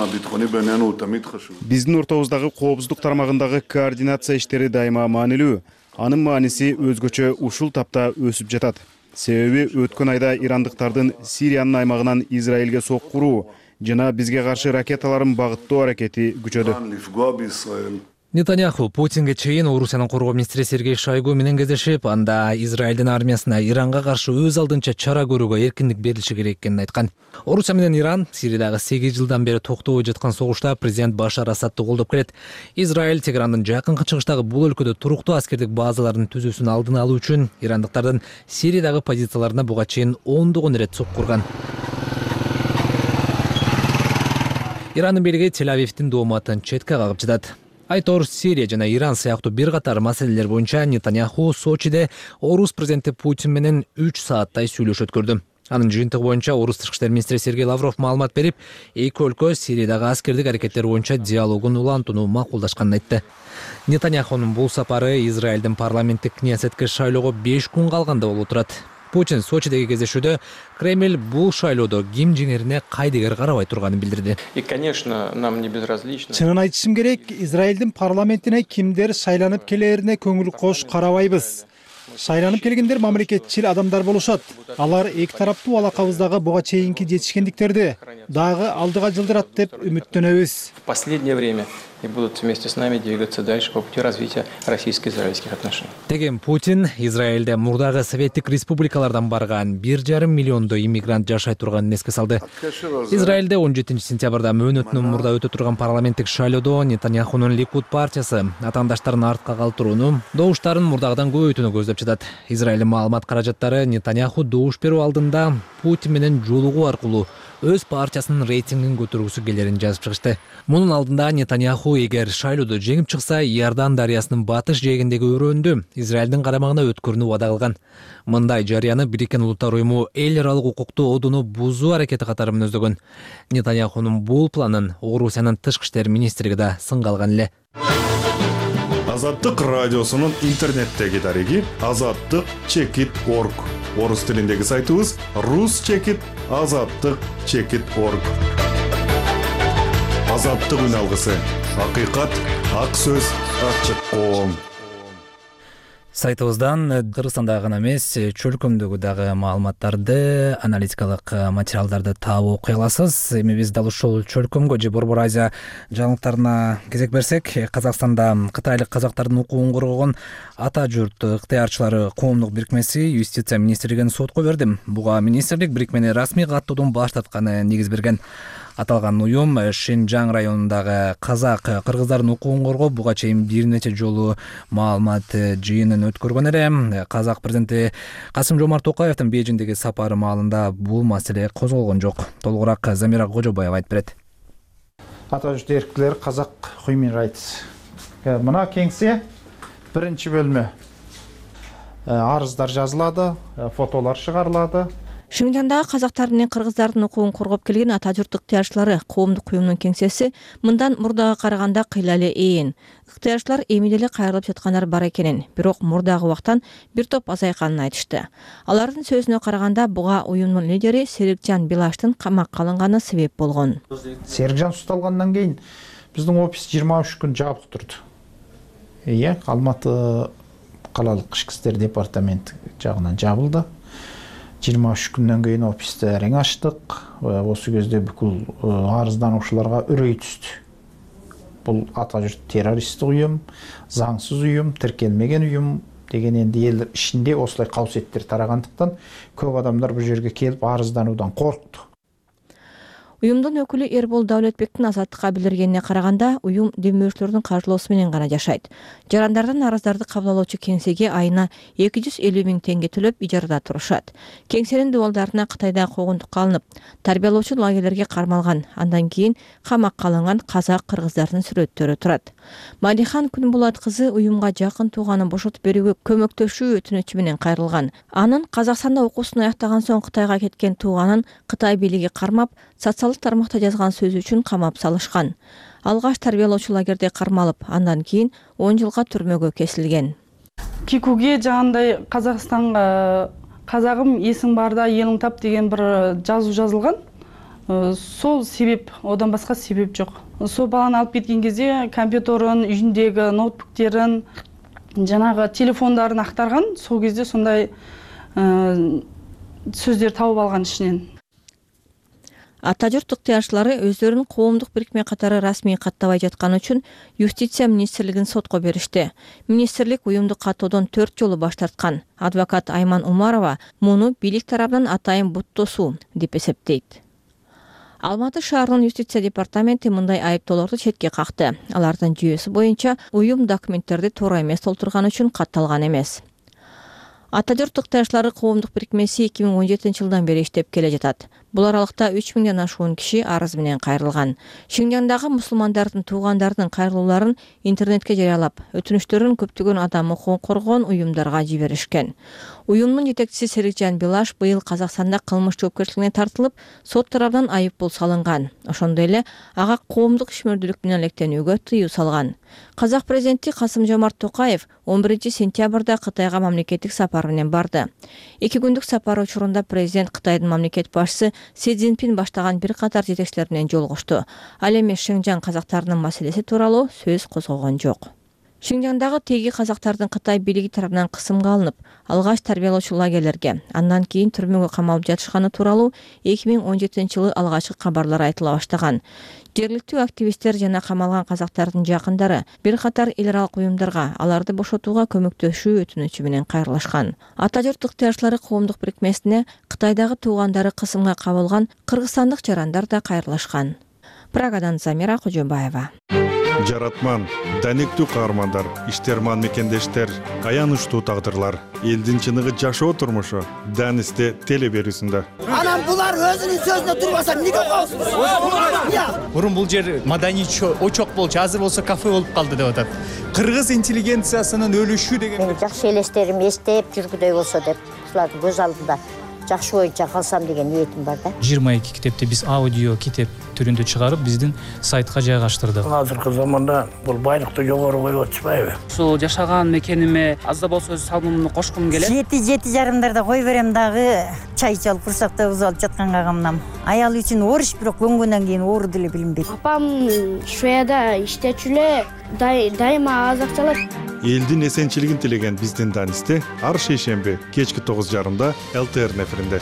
Биздин ортобуздагы коопсуздук тармагындагы координация иштери дайыма маанилүү. Анын мааниси өзгөчө ушул тапта өсүп жатат. Себеби өткөн айда ирандыктардын Сириянын аймагынан Израилге соккуруу жана бизге каршы ракеталарын багыттоо аракети күчөдү. Нетаньяху Путинге чейин Орусиянын коргоо министри Сергей Шойгу менен кездешип, анда Израилдин армиясына Иранга каршы өз алдынча чара көрүүгө эркиндик берилиши керек экенин айткан. Орусия менен Иран Сириядагы сегиз жылдан бери токтобой жаткан согушта президент Башар Асадты колдоп келет. Израиль Тегерандын жакынкы чыгыштагы бул өлкөдө туруктуу аскердик базаларын түзүүсүн алдын алуу үчүн ирандыктардын Сириядагы позицияларына буга чейин ондогон ирет соккурган. Ирандын бийлиги Тель-Авивдин дооматын четке кагып жатат. Айтор Сирия жана Иран сыяктуу бир катар маселелер боюнча Нетаньяху Сочиде орус президенти Путин менен үч сааттай сүйлөшүү өткөрдү. Анын жыйынтыгы боюнча орус тышкы иштер министри Сергей Лавров маалымат берип, эки өлкө Сириядагы аскердик аракеттер боюнча диалогун улантууну макулдашканын айтты. Нетаньяхунун бул сапары Израилдин парламенттик кнессетке шайлоого беш күн калганда болуп турат. Путин Сочидеги кездешүүдө Кремль бул шайлоодо ким жеңерине кайдыгер карабай турганын билдирди. И, конечно, нам не безразлично. Чынын айтышым керек, Израилдин парламентине кимдер шайланып келерине көңүл кош карабайбыз. Шайланып келгендер мамлекетчил адамдар болушат. Алар эки тараптуу алакабыздагы буга чейинки жетишкендиктерди дагы алдыга жылдырат деп үмүттөнөбүз. В последнее время и будут вместе с нами двигаться дальше по пути развития российско-израильских отношений. Деген Путин Израилде мурдагы советтик республикалардан барган бир жарым миллиондой иммигрант жашай турганын эске салды. Израилде он жетинчи сентябрда мөөнөтүнөн мурда өтө турган парламенттик шайлоодо Нетаньяхунун Ликуд партиясы атаандаштарын артка калтырууну, добуштарын мурдагыдан көбөйтүүнү көздөп жатат. Израилдин маалымат каражаттары Нетаньяху добуш берүү алдында Путин менен жолугуу аркылуу өз партиясынын рейтингин көтөргүсү келерин жазып чыгышты. Мунун алдында Нетаньяху эгер шайлоодо жеңип чыкса, Иордан дарыясынын батыш жээгиндеги өрөөндү Израилдин карамагына өткөрүүнү убада кылган. Мындай жарыяны Бириккен Улуттар уюму эл аралык укукту одуну бузуу аракети катары мүнөздөгөн. Нетаньяхунун бул планын Орусиянын тышкы иштер министрлиги да сынга алган эле. Азаттык радиосунун интернеттеги дареги азаттык чекит точка орг. Орус тилиндеги сайтыбыз рус чекит азаттык чекит точка орг. Азаттык үн алгысы. Акыйкат, ак сөз, ачык коом. Сайтыбыздан Кыргызстанда гана эмес, чөлкөмдөгү дагы маалыматтарды, аналитикалык материалдарды таап окуй аласыз. Эми биз дал ушул чөлкөмгө же Борбор Азия жаңылыктарына кезек берсек, Казакстанда кытайлык казактардын укугун коргогон Ата журт ыктыярчылары коомдук бирикмеси Юстиция министрлигин сотко берди. Буга министрлик бирикмени расмий каттоодон баш тартканы негиз берген. Аталган уюм Шинжаң районундагы казак кыргыздардын укугун коргоп, буга чейин бир нече жолу маалымат жыйынын өткөргөн эле. Казак президенти Касым-Жомарт Токаевдин Бейжиңдеги сапары маалында бул маселе козголгон жок. Толугураак Замира Кожобаева айтып берет. Ата журт эркирлери казак Human Rights. Мына кеңсе биринчи бөлмө. Арыздар жазылады, фотолор чыгарылады. Шинжаңдагы казактар менен кыргыздардын укугун коргоп келген Ата журт ыктыярчылары коомдук уюмунун кеңсеси мындан мурдага караганда кыйла эле ээн. Ыктыярчылар эми деле кайрылып жаткандар бар экенин, бирок мурдагы убактан бир топ азайганын айтышты. Алардын сөзүнө караганда буга уюмдун лидери Серикжан Билаштын камакка алынганы себеп болгон. Серикжан укталгандан кийин биздин офис жыйырма үч күн жабык турду. Иә, Алматы калалык ички иштер департаменти жагынан жабылды. жыйырма үч күндөн кийин офисте эрең ачтык. Осы кезде бүкүл арыздануучуларга үрөй түстү. Бул Ата журт террористтик уюм, заңсыз уюм, тиркелмеген уюм деген энди эл ичинде осулай кабсеттер тарагандыктан көп адамдар бул жерге келип арыздануудан коркту. Уюмдун өкүлү Эрбол Даулетбектин азаттыкка билдиргенине караганда, уюм демөөрчүлөрдүн каржылоосу менен гана жашайт. Жарандардан арыздарды кабыл алуучу кеңсеге айына эки жүз элүү миң теңге төлөп ижарада турушат. Кеңсенин дубалдарына Кытайда когундукка алынып, тарбиялоочу лагерлерге кармалган, андан кийин камакка алынган казак кыргыздардын сүрөттөрү турат. Малихан Күнбулат кызы уюмга жакын тууганын бошотуп берүүгө көмөктөшүү өтүнүчү менен кайрылган. Анын Казакстанда окуусун аяктаган соң Кытайга кеткен тууганын Кытай бийлиги кармап, социалдык тармакта жазган сөзү үчүн камап салышкан. Алгаш тарбиялоочу лагерде кармалып, андан кийин он жылга түрмөгө кесилген. Кикуге жаандай Казакстанга казагым эсиң барда элиң тап деген бир жазуу жазылган. Сол себеп, одан башка себеп жок. Сол баланы алып кеткен кезде компьютерин, үйүндөгү ноутбуктерин, жанагы телефондарын актарган. Сол кезде сондай сөздөр табып алган ичинен. Ата журт ыктыярчылары өздөрүн коомдук бирикме катары расмий каттабай жатканы үчүн Юстиция министрлигин сотко беришти. Министрлик уюмду каттоодон төрт жолу баш тарткан. Адвокат Айман Умарова муну бийлик тарабынан атайын буттосуу деп эсептейт. Алматы шаарынын Юстиция департаменти мындай айыптоолорду четке какты. Алардын жүйөсү боюнча уюм документтерди туура эмес толтурган үчүн катталган эмес. Ата журт ыктыярчылары коомдук бирикмеси эки миң он жетинчи жылдан бери иштеп келе жатат. Бул аралыкта үч миңден ашуун киши арыз менен кайрылган. Шинжаңдагы мусулмандардын туугандарынын кайрылууларын интернетке жарыялап, өтүнүчтөрүн көптөгөн адам укугун коргогон уюмдарга жиберишкен. Уюмдун жетекчиси Серикжан Билаш быйыл Казакстанда кылмыш жоопкерчилигине тартылып, сот тарабынан айыппул салынган. Ошондой эле ага коомдук ишмердүүлүк менен алектенүүгө тыюу салган. Казак президенти Касым-Жомарт Токаев он биринчи сентябрда Кытайга мамлекеттик сапар менен барды. Эки күндүк сапар учурунда президент Кытайдын мамлекет башчысы Си Цзиньпин баштаган бир катар жетекчилер менен жолугушту. Ал эми Шинжаң казактарынын маселеси тууралуу сөз козгогон жок. Шинжаңдагы теги казактардын Кытай бийлиги тарабынан кысымга алынып, алгач тарбиялоочу лагерлерге, андан кийин түрмөгө камалып жатышканы тууралуу эки миң он жетинчи жылы алгачкы кабарлар айтыла баштаган. Жергиликтүү активисттер жана камалган казактардын жакындары бир катар эл аралык уюмдарга аларды бошотууга көмөктөшүү өтүнүчү менен кайрылышкан. Ата журт ыктыярчылары коомдук бирикмесине Кытайдагы туугандары кысымга кабылган кыргызстандык жарандар да кайрылышкан. Прагадан Замира Кожобаева. Жаратман, данектүү каармандар, иштерман мекендештер, аянычтуу тагдырлар, элдин чыныгы жашоо турмушу Данисте телеберүүсүндө. Анан булар өзүнүн сөзүнө турбаса эмнеге коесуз? Мурун бул жер маданий очок болчу, азыр болсо кафе болуп калды деп атат. Кыргыз интеллигенциясынын өлүшү деген. Мен жакшы элестерим эстеп жүргүдөй болсо деп, ушулардын көз алдында жакшы боюнча калсам деген ниетим бар да. жыйырма эки китепти биз аудио китеп түрүндө чыгарып, биздин сайтка жайгаштырдык. Азыркы заманда бул байлыкты жогору коюп атышпайбы? Ушул жашаган мекениме аз да болсо өз салымымды кошкум келет. Жети жети жарымдарда кой берем дагы, чай ичип курсакта уз алып жатканга камнам. Аял үчүн оруч, бирок көнгөндөн кийин оору деле билинбейт. Апам Шведияда иштечү эле, дайыма аз акча алат. Элдин эсенчилигин тилеген биздин Данисте ар шейшемби кечки тогуз жарымда эл тэ эр неферинде.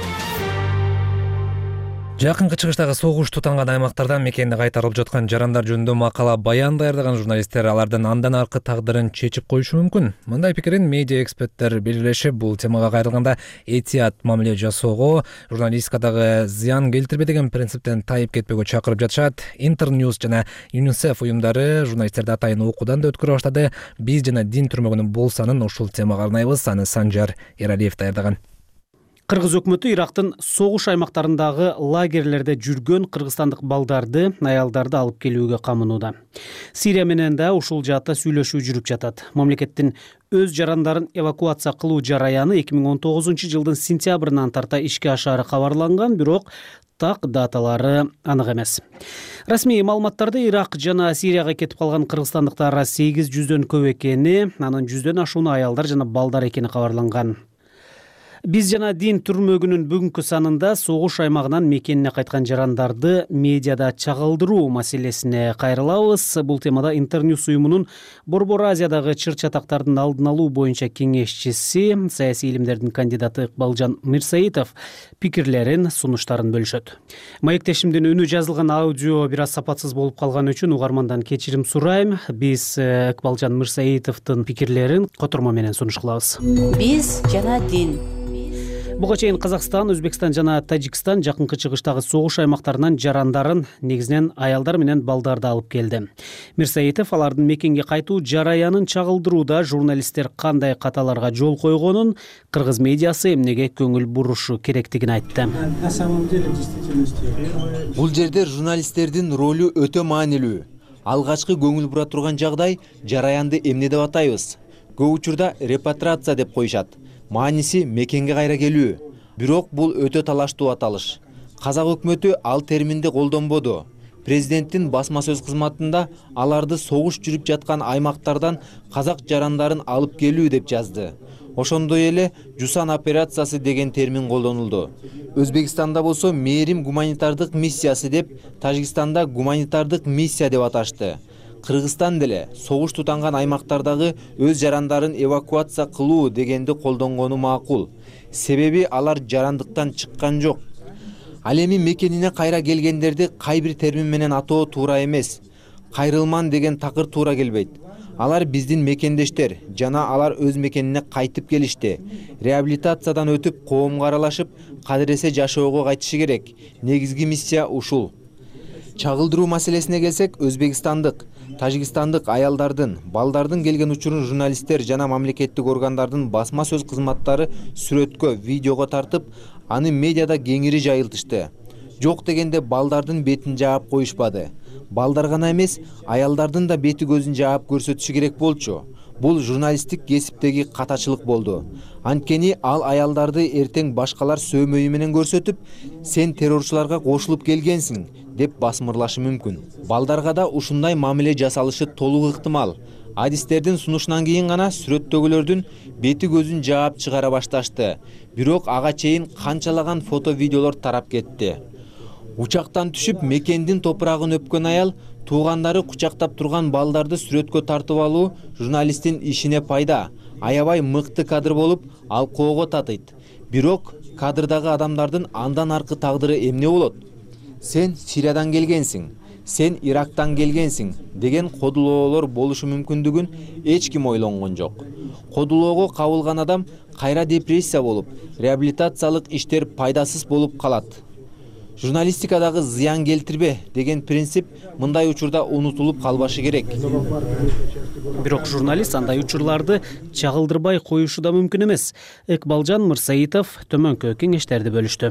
Жакынкы чыгыштагы согуш тутанган аймактардан мекенди кайтарылып жаткан жарандар жөнүндө макала баян даярдаган журналисттер алардын андан аркы тагдырын чечип коюшу мүмкүн. Мындай пикирин медиа эксперттер белгилешип, бул темага кайрылганда этият мамиле жасоого, журналистикадагы зыян келтирбе деген принциптен тайып кетпөөгө чакырып жатышат. Интерньюз жана ЮНИСЕФ уюмдары журналисттерди атайын окуудан да өткөрө баштады. Биз жана дин түрмөгүнүн болсанын ушул темага арнайбыз. Аны Санжар Эралиев даярдаган. Кыргыз өкмөтү Ирактын согуш аймактарындагы лагерлерде жүргөн кыргызстандык балдарды, аялдарды алып келүүгө камынууда. Сирия менен да ушул жаатта сүйлөшүү жүрүп жатат. Мамлекеттин өз жарандарын эвакуация кылуу жараяны эки миң он тогузунчу жылдын сентябрынан тарта ишке ашаары кабарланган, бирок так даталары анык эмес. Расмий маалыматтарда Ирак жана Сирияга кетип калган кыргызстандыктар сегиз жүздөн көп экени, анын жүздөн ашууну аялдар жана балдар экени кабарланган. Биз жана дин түрмөгүнүн бүгүнкү санында согуш аймагынан мекенине кайткан жарандарды медиада чагылдыруу маселесине кайрылабыз. Бул темада Интерньюз уюмунун Борбор Азиядагы чыр-чатактардын алдын алуу боюнча кеңешчиси, саясий илимдердин кандидаты Ыкбалжан Мирсаитов пикирлерин, сунуштарын бөлүшөт. Маектешимдин үнү жазылган аудио бир аз сапатсыз болуп калган үчүн угармандан кечирим сурайм. Биз Ыкбалжан Мирсаитовдун пикирлерин котормо менен сунуш кылабыз. Биз жана дин. Буга чейин Казакстан, Өзбекстан жана Тажикстан жакынкы чыгыштагы согуш аймактарынан жарандарын, негизинен аялдар менен балдарды алып келди. Мирсаитов алардын мекенге кайтуу жараянын чагылдырууда журналисттер кандай каталарга жол койгонун, кыргыз медиасы эмнеге көңүл бурушу керектигин айтты. Бул жерде журналисттердин ролу өтө маанилүү. Алгачкы көңүл бура турган жагдай жараянды эмне деп атайбыз? Көп учурда репатриация деп коюшат. Мааниси мекенге кайра келүү. Бирок бул өтө талаштуу аталыш. Казак өкмөтү ал терминди колдонбоду. Президенттин басма сөз кызматында аларды согуш жүрүп жаткан аймактардан казак жарандарын алып келүү деп жазды. Ошондой эле Жусан операциясы деген термин колдонулду. Өзбекстанда болсо мээрим гуманитардык миссиясы деп, Тажикстанда гуманитардык миссия деп аташты. Кыргызстан деле согуш тутанган аймактардагы өз жарандарын эвакуация кылуу дегенди колдонгону макул. Себеби алар жарандыктан чыккан жок. Ал эми мекенине кайра келгендерди кай бир термин менен атоо туура эмес. Кайрылман деген такыр туура келбейт. Алар биздин мекендештер жана алар өз мекенине кайтып келишти. Реабилитациядан өтүп, коомго аралашып, кадыресе жашоого кайтышы керек. Негизги миссия ушул. Чагылдыруу маселесине келсек, Өзбекстандык, Тажикстандык аялдардын, балдардын келген учурун журналисттер жана мамлекеттик органдардын басма сөз кызматтары сүрөткө, видеого тартып, аны медиада кеңири жайылтышты. Жок дегенде балдардын бетин жаап коюшпады. Балдар гана эмес, аялдардын да бети көзүн жаап көрсөтүшү керек болчу. Бул журналисттик кесиптеги катачылык болду. Анткени ал аялдарды эртең башкалар сөөмөйү менен көрсөтүп, сен террорчуларга кошулуп келгенсиң деп басмырлашы мүмкүн. Балдарга да ушундай мамиле жасалышы толук ыктымал. Адистердин сунушунан кийин гана сүрөттөгүлөрдүн бети көзүн жаап чыгара башташты. Бирок ага чейин канчалаган фото видеолор тарап кетти. Учактан түшүп мекендин топурагын өпкөн аял туугандары кучактап турган балдарды сүрөткө тартып алуу журналисттин ишине пайда, аябай мыкты кадр болуп, алкоого татыйт. Бирок кадрдагы адамдардын андан аркы тагдыры эмне болот? Сен Сириядан келгенсиң, сен Ирактан келгенсиң деген кодулоолор болушу мүмкүндүгүн эч ким ойлонгон жок. Кодулоого кабылган адам кайра депрессия болуп, реабилитациялык иштер пайдасыз болуп калат. Журналистикадагы зыян келтирбе деген принцип мындай учурда унутулуп калбашы керек. Бирок журналист андай учурларды чагылдырбай коюшу да мүмкүн эмес. Ыкбалжан Мырсаитов төмөнкү кеңештерди бөлүштү.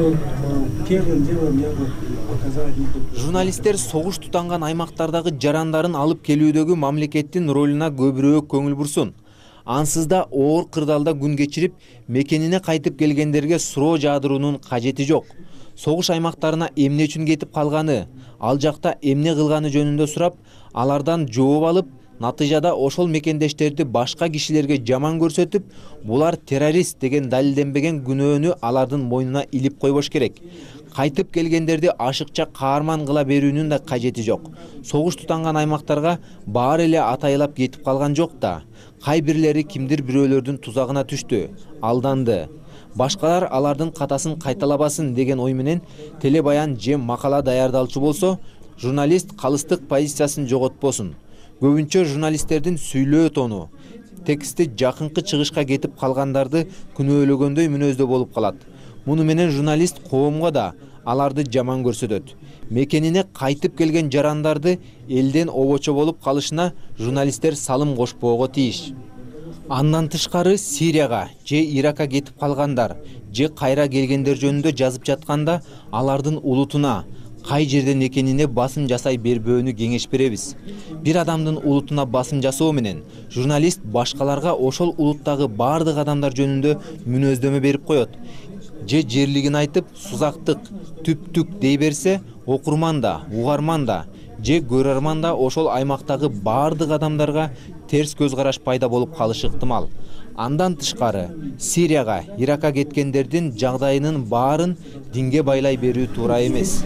Журналисттер согуш тутанган аймактардагы жарандарын алып келүүдөгү мамлекеттин ролуна көбүрөөк көңүл бурсун. Ансыз да оор кырдаалда күн кечирип, мекенине кайтып келгендерге суроо жаадыруунун кажети жок. Согуш аймактарына эмне үчүн кетип калганы, ал жакта эмне кылганы жөнүндө сурап, алардан жооп алып, натыйжада ошол мекендештерди башка кишилерге жаман көрсөтүп, булар террорист деген далилденбеген күнөөнү алардын мойнуна илип койбош керек. Кайтып келгендерди ашыкча каарман кыла берүүнүн да кажети жок. Согуш тутанган аймактарга баары эле атайлап кетип калган жок да. Кай бирлери кимдир бирөөлөрдүн тузагына түштү, алданды. Башкалар алардын катасын кайталабасын деген ой менен телебаян же макала даярдалчу болсо, журналист калыстык позициясын жоготпосун. Көбүнчө журналисттердин сүйлөө тону, тексти жакынкы чыгышка кетип калгандарды күнөөлөгөндөй мүнөздө болуп калат. Муну менен журналист коомго да аларды жаман көрсөтөт. Мекенине кайтып келген жарандарды элден обочо болуп калышына журналисттер салым кошпоого тийиш. Андан тышкары Сирияга же Иракка кетип калгандар же кайра келгендер жөнүндө жазып жатканда алардын улутуна, кай жерден экенине басым жасай бербөөнү кеңеш беребиз. Бир адамдын улутуна басым жасоо менен журналист башкаларга ошол улуттагы бардык адамдар жөнүндө мүнөздөмө берип коет. Же жерлигин айтып, сузактык, түптүк дей берсе, окурман да, угарман да, же көрөрман да ошол аймактагы бардык адамдарга терс көз караш пайда болуп калышы ыктымал. Андан тышкары Сирияга, Иракка кеткендердин жагдайынын баарын динге байлай берүү туура эмес.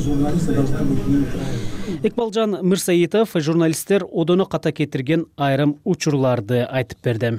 Ыкбалжан Мырсаитов журналисттер одону ката кетирген айрым учурларды айтып берди.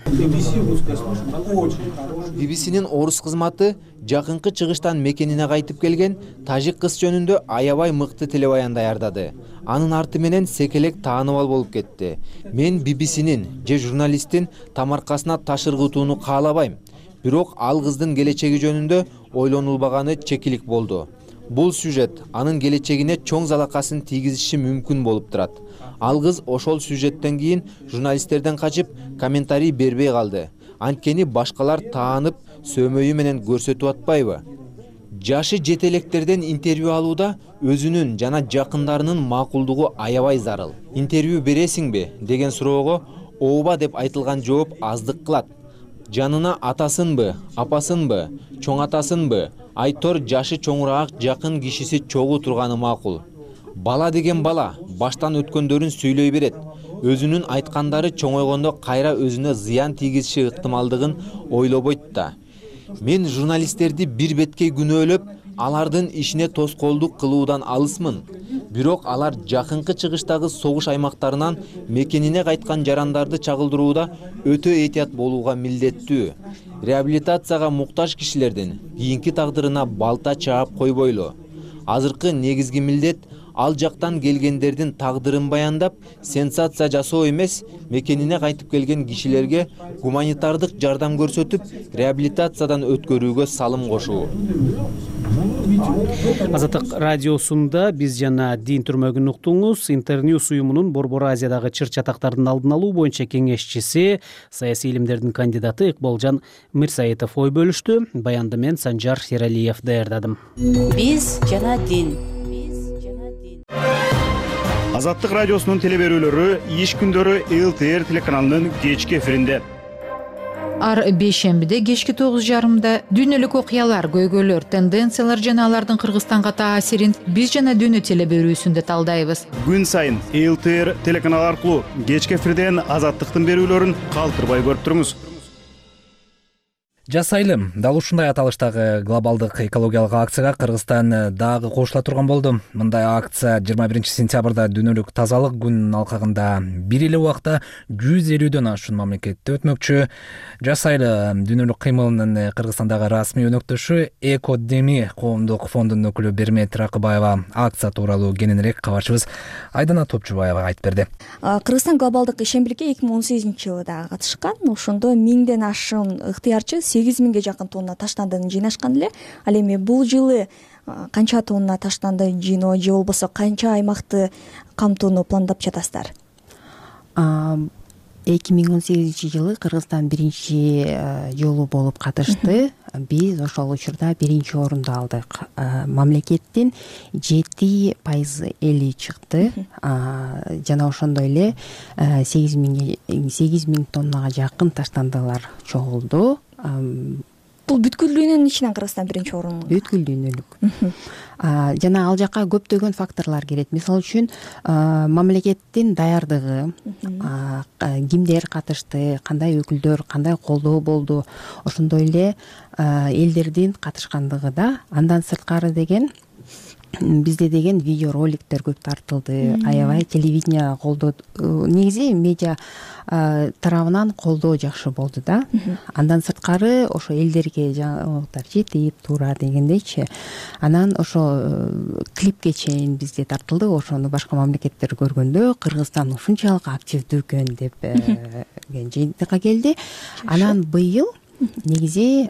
би би синин орус кызматы жакынкы чыгыштан мекенине кайтып келген тажик кыз жөнүндө аябай мыкты телебаян даярдады. Анын арты менен секелек тааныбал болуп кетти. Мен би би синин же журналисттин тамаркасына таш ыргытууну каалабайм. Бирок ал кыздын келечеги жөнүндө ойлонулбаганы чекилик болду. Бул сюжет анын келечегине чоң залакасын тийгизиши мүмкүн болуп турат. Ал кыз ошол сюжеттен кийин журналисттерден качып, комментарий бербей калды. Анткени башкалар таанып, сөмөйү менен көрсөтүп атпайбы? Жашы жетелектерден интервью алууда өзүнүн жана жакындарынын макулдугу аябай зарыл. Интервью бересиңби деген суроого ооба деп айтылган жооп аздык кылат. Жанына атасынбы, апасынбы, чоң атасынбы, айтор жашы чоңураак жакын кишиси чогуу турганы макул. Бала деген бала баштан өткөндөрүн сүйлөй берет. Өзүнүн айткандары чоңойгондо кайра өзүнө зыян тийгизиши ыктымалдыгын ойлобойт да. Мен журналисттерди бир беткей күнөөлөп, алардын ишине тоскоолдук кылуудан алысмын. Бирок алар жакынкы чыгыштагы согуш аймактарынан мекенине кайткан жарандарды чагылдырууда өтө этият болууга милдеттүү. Реабилитацияга муктаж кишилердин кийинки тагдырына балта чаап койбойлу. Азыркы негизги милдет ал жактан келгендердин тагдырын баяндап, сенсация жасоо эмес, мекенине кайтып келген кишилерге гуманитардык жардам көрсөтүп, реабилитациядан өткөрүүгө салым кошуу. Азаттык радиосунда биз жана Дин түрмөгүн уктуңуз. Интерньюс уюмунун Борбор Азиядагы чыр чатактардын алдын алуу боюнча кеңешчиси, саясий илимдердин кандидаты Ыкбалжан Мырсаитов ой бөлүштү. Баянды мен Санжар Сералиев даярдадым. Биз жана Дин. Азаттык радиосунун телеберүүлөрү иш күндөрү эл ти эр телеканалынын кечки эфиринде. Ар бейшембиде кечки тогуз жарымда дүйнөлүк окуялар, көйгөйлөр, тенденциялар жана алардын Кыргызстанга таасирин биз жана дүйнө телеберүүсүндө талдайбыз. Күн сайын эл ти эр телеканалы аркылуу кечки эфирден Азаттыктын берүүлөрүн калтырбай көрүп туруңуз. Жасайлы дал ушундай аталыштагы глобалдык экологиялык акцияга Кыргызстан дагы кошула турган болду. Мындай акция жыйырма биринчи сентябрда дүйнөлүк тазалык күнүнүн алкагында бир эле убакта жүз элүүдөн ашуун мамлекетте өтмөкчү. Жасайлы дүйнөлүк кыймылынын Кыргызстандагы расмий өнөктөшү Экодеми коомдук фондунун өкүлү Бермет Ракыбаева акция тууралуу кененирээк кабарчыбыз Айдана Топчубаева айтып берди. Кыргызстан глобалдык ишембирикке эки миң он сегизинчи жылы дагы катышкан. Ошондо миңден ашуун ыктыярчы сегиз миңге жакын тонна таштандыны жыйнашкан эле. Ал эми бул жылы канча тонна таштанды жыйноо же болбосо канча аймакты камтууну пландап жатасыздар? эки миң он сегизинчи жылы Кыргызстан биринчи жолу болуп катышты. Биз ошол учурда биринчи орунду алдык. Мамлекеттин жети пайыз эли чыкты. Жана ошондой эле сегиз миң тоннага жакын таштандылар чогулду. Бул бүткүл дүйнөнүн ичинен Кыргызстан биринчи орун. Бүткүл дүйнөлүк. Жана ал жака көптөгөн факторлор кирет. Мисалы үчүн мамлекеттин даярдыгы, кимдер катышты, кандай өкүлдөр, кандай колдоо болду, ошондой эле элдердин катышкандыгы да. Андан сырткары деген бизде деген видео роликтер көп тартылды, аябай телевидение колдоо, негизи медиа тарабынан колдоо жакшы болду да. Андан сырткары ошо элдерге жаңылыктар жетип туура дегендейчи. Анан ошо клипке чейин бизде тартылды. Ошону башка мамлекеттер көргөндө Кыргызстан ушунчалык активдүү экен деп жыйынтыкка келди. Анан быйыл негизи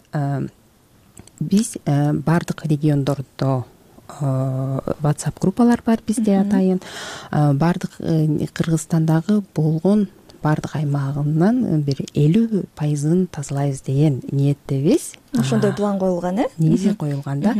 биз бардык региондордо WhatsApp группалар бар бизде атайын. Бардык Кыргызстандагы болгон бардык аймагынан бир элүү пайызын тазалайбыз деген ниеттебиз. Ошондой план коюлган, э? Негизи коюлган да.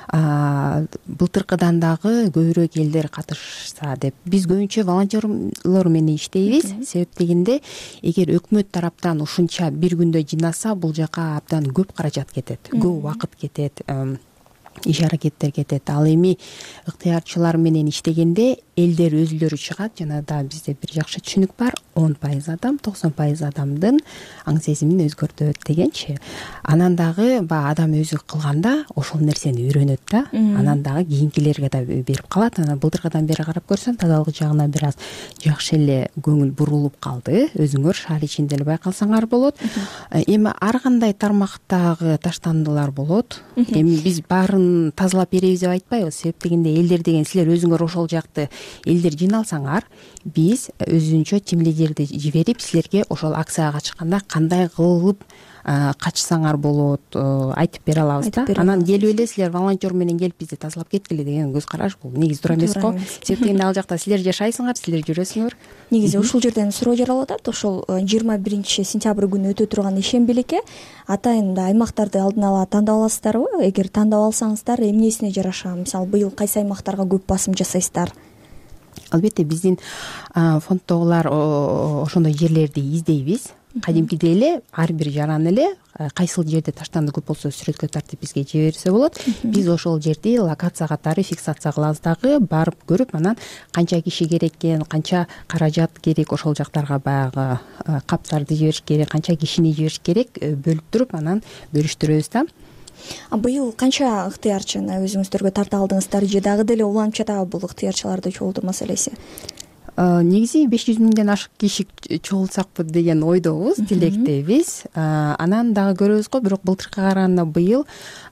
Былтыркыдан дагы көбүрөөк элдер катышса деп. Биз көбүнчө волонтерлор менен иштейбиз. Себеп дегенде, эгер өкмөт тараптан ушунча бир күндө жыйнаса, бул жака абдан көп каражат кетет, көп убакыт кетет, иш аракеттер кетет. Ал эми ыктыярчылар менен иштегенде элдер өзүлөрү чыгат. Жана да бизде бир жакшы түшүнүк бар. он пайыз адам, токсон пайыз адамдын аң сезимин өзгөртөт дегенчи. Анан дагы баягы адам өзү кылганда ошол нерсени үйрөнөт да. Анан дагы кийинкилерге да берип калат. Анан былтыркыдан бери карап көрсөм, тазалык жагына бир аз жакшы эле көңүл бурулуп калды. Өзүңөр шаар ичинде эле байкалсаңар болот. Эми ар кандай тармактагы таштандылар болот. Эми биз баарын тазалап беребиз деп айтпайбыз. Себеп дегенде элдер деген силер өзүңөр ошол жакты элдер жыйналсаңар, биз өзүнчө тим лидерди жиберип силерге ошол акцияга чыкканда кандай кылып качсаңар болот айтып бере алабыз да. Анан келип эле силер волонтер менен келип бизди тазалап кеткиле деген көз караш бул негизи туура эмес го. Себеп дегенде ал жакта силер жашайсыңар, силер жүрөсүңөр. Негизи ушул жерден суроо жаралып атат. Ошол жыйырма биринчи сентябрь күнү өтө турган ишембиликке атайын аймактарды алдын ала тандап аласыздарбы? Эгер тандап алсаңыздар, эмнесине жараша? Мисалы, быйыл кайсы аймактарга көп басым жасайсыздар? Албетте биздин фонддогулар ошондой жерлерди издейбиз. Кадимкидей эле ар бир жаран эле кайсыл жерде таштанды көп болсо сүрөткө тартып бизге жиберсе болот. Биз ошол жерди локация катары фиксация кылабыз дагы, барып көрүп, анан канча киши керек экен, канча каражат керек, ошол жактарга баягы каптарды жибериш керек, канча кишини жибериш керек, бөлүп туруп анан бөлүштүрөбүз да. Быйыл канча ыктыярчыны өзүңүздөргө тарта алдыңыздар же дагы деле уланып жатабы бул ыктыярчыларды чогултуу маселеси? Негизи беш жүз миңден ашык киши чогултсакпы деген ойдобуз, тилектебиз. Анан дагы көрөбүз го, бирок былтыркыга караганда быйыл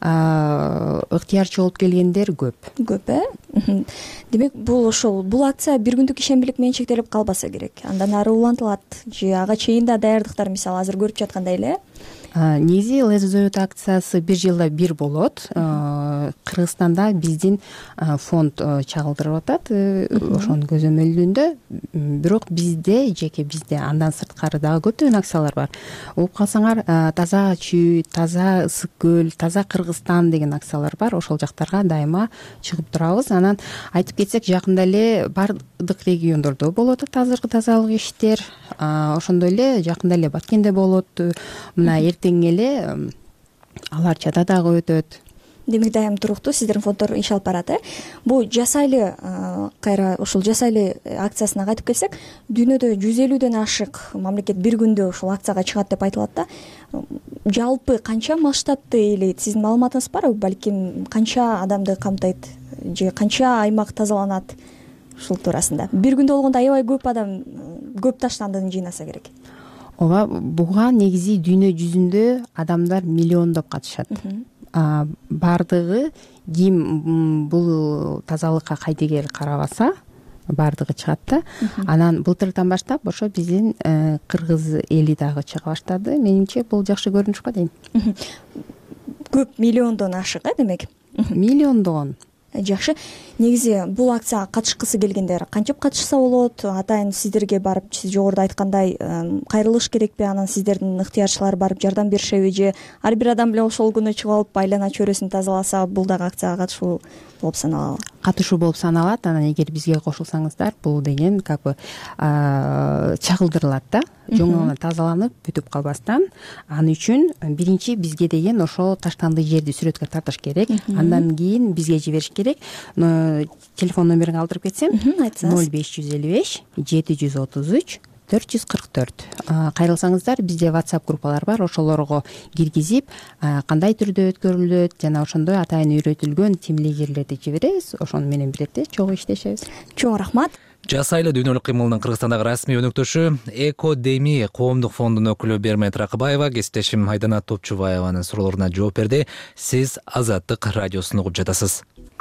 ыктыярчы болуп келгендер көп. Көп, э? Демек, бул ошол бул акция бир күндүк ишембилик менен чектелип калбаса керек. Андан ары улантылат же ага чейин да даярдыктар мисалы азыр көрүп жаткандай эле? Негизи Лезозоют акциясы бир жылда бир болот. Кыргызстанда биздин фонд чагылдырып атат ошонун көзөмөлүндө. Бирок бизде, жеке бизде андан сырткары дагы көптөгөн акциялар бар. Угуп калсаңар, таза чүй, таза ысык көл, таза Кыргызстан деген акциялар бар. Ошол жактарга дайыма чыгып турабыз. Анан айтып кетсек, жакында эле бардык региондордо болот азыркы тазалык иштер. Ошондой эле жакында эле Баткенде болот. Мына эртең эле Аларчада дагы өтөт. демек дайым туруктуу сиздердин фонддор иш алып барат. э бул жасайлы кайра ушул жасайлы акциясына кайтып келсек, дүйнөдө жүз элүүдөн ашык мамлекет бир күндө ушул акцияга чыгат деп айтылат да. Жалпы канча масштабты ээлейт? Сиздин маалыматыңыз барбы? Балким канча адамды камтайт же канча аймак тазаланат ушул туурасында? Бир күндө болгондо аябай көп адам, көп таштандыны жыйнаса керек. Ооба, буга негизи дүйнө жүзүндө адамдар миллиондоп катышат. Бардыгы ким бул тазалыкка кайтегер карабаса, бардыгы чыгат да. Анан былтырдан баштап ошо биздин кыргыз эли дагы чыга баштады. Менимче бул жакшы көрүнүш го дейм. Көп миллиондон ашык, э демек. Миллиондогон. Жакшы. Негизи бул акцияга катышкысы келгендер кантип катышса болот? Атайын сиздерге барып, сиз жогоруда айткандай, кайрылыш керекпи? Анан сиздердин ыктыярчылар барып жардам беришеби же ар бир адам эле ошол күнү чыгып алып айлана чөйрөсүн тазаласа, бул дагы акцияга катышуу болуп саналабы? Катышуу болуп саналат. Анан эгер бизге кошулсаңыздар, бул деген как бы чагылдырылат да. Жоңона тазаланып бүтүп калбастан. Аны үчүн биринчи бизге деген ошо таштанды жерди сүрөткө тартыш керек. Андан кийин бизге жибериш керек. Телефон номерин калтырып кетсем, ноль беш жүз элүү беш жети жүз отуз үч төрт жүз кырк төрт. Кайрылсаңыздар, бизде WhatsApp группалар бар, ошолорго киргизип, кандай түрдө өткөрүлөт жана ошондой атайын үйрөтүлгөн тимлегерлерди жиберебиз. Ошону менен бирдикте чогуу иштешебиз. Чоң рахмат. Жасайлы дүйнөлүк кыймылдын Кыргызстандагы расмий өнөктөшү Экодеми коомдук фондунун өкүлү Бермет Ракыбаева кесиптешим Айдана Топчубаеванын суроолоруна жооп берди. Сиз Азаттык радиосун угуп жатасыз.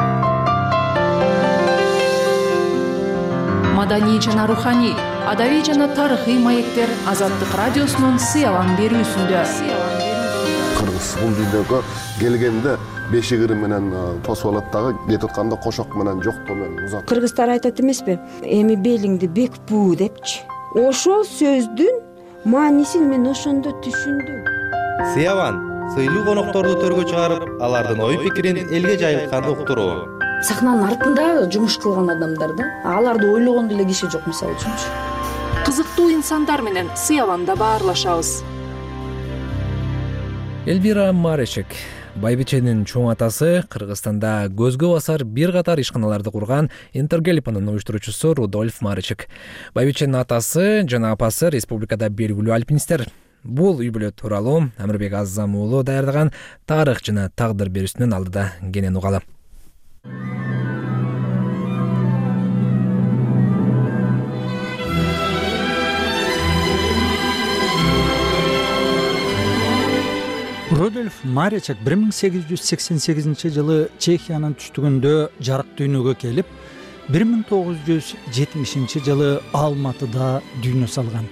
Маданий жана руханий, адабий жана тарыхый маектер Азаттык радиосунун сыялан берүүсүндө. Кыргыз бул дүйнөгө келгенде бешигири менен тосуп алат дагы, кетип атканда кошок менен жоктоо менен узат. Кыргыздар айтат эмеспи? Эми белиңди бек буу депчи. Ошол сөздүн маанисин мен ошондо түшүндүм. Сыяван сыйлуу конокторду төргө чыгарып, алардын ой пикирин элге жайылтканды уктуруу. Сахнанын артында жумуш кылган адамдар да, аларды ойлогон деле киши жок, мисалы үчүнчү. Кызыктуу инсандар менен Сыяванда баарлашабыз. Элвира Маречек, Байбиченин чоң атасы, Кыргызстанда көзгө басар бир катар ишканаларды курган Интергелипанын уюштуруучусу Рудольф Маречек. Байбиченин атасы жана апасы республикада белгилүү альпинисттер. Бул үй бүлө тууралуу Амирбек Аззам уулу даярдаган тарых жана тагдыр берүүсүнүн алдыда кенен угалы. Рудольф Маречек бир миң сегиз жүз сексен сегизинчи жылы Чехиянын түштүгүндө жарык дүйнөгө келип, бир миң тогуз жүз жетимишинчи жылы Алматыда дүйнө салган.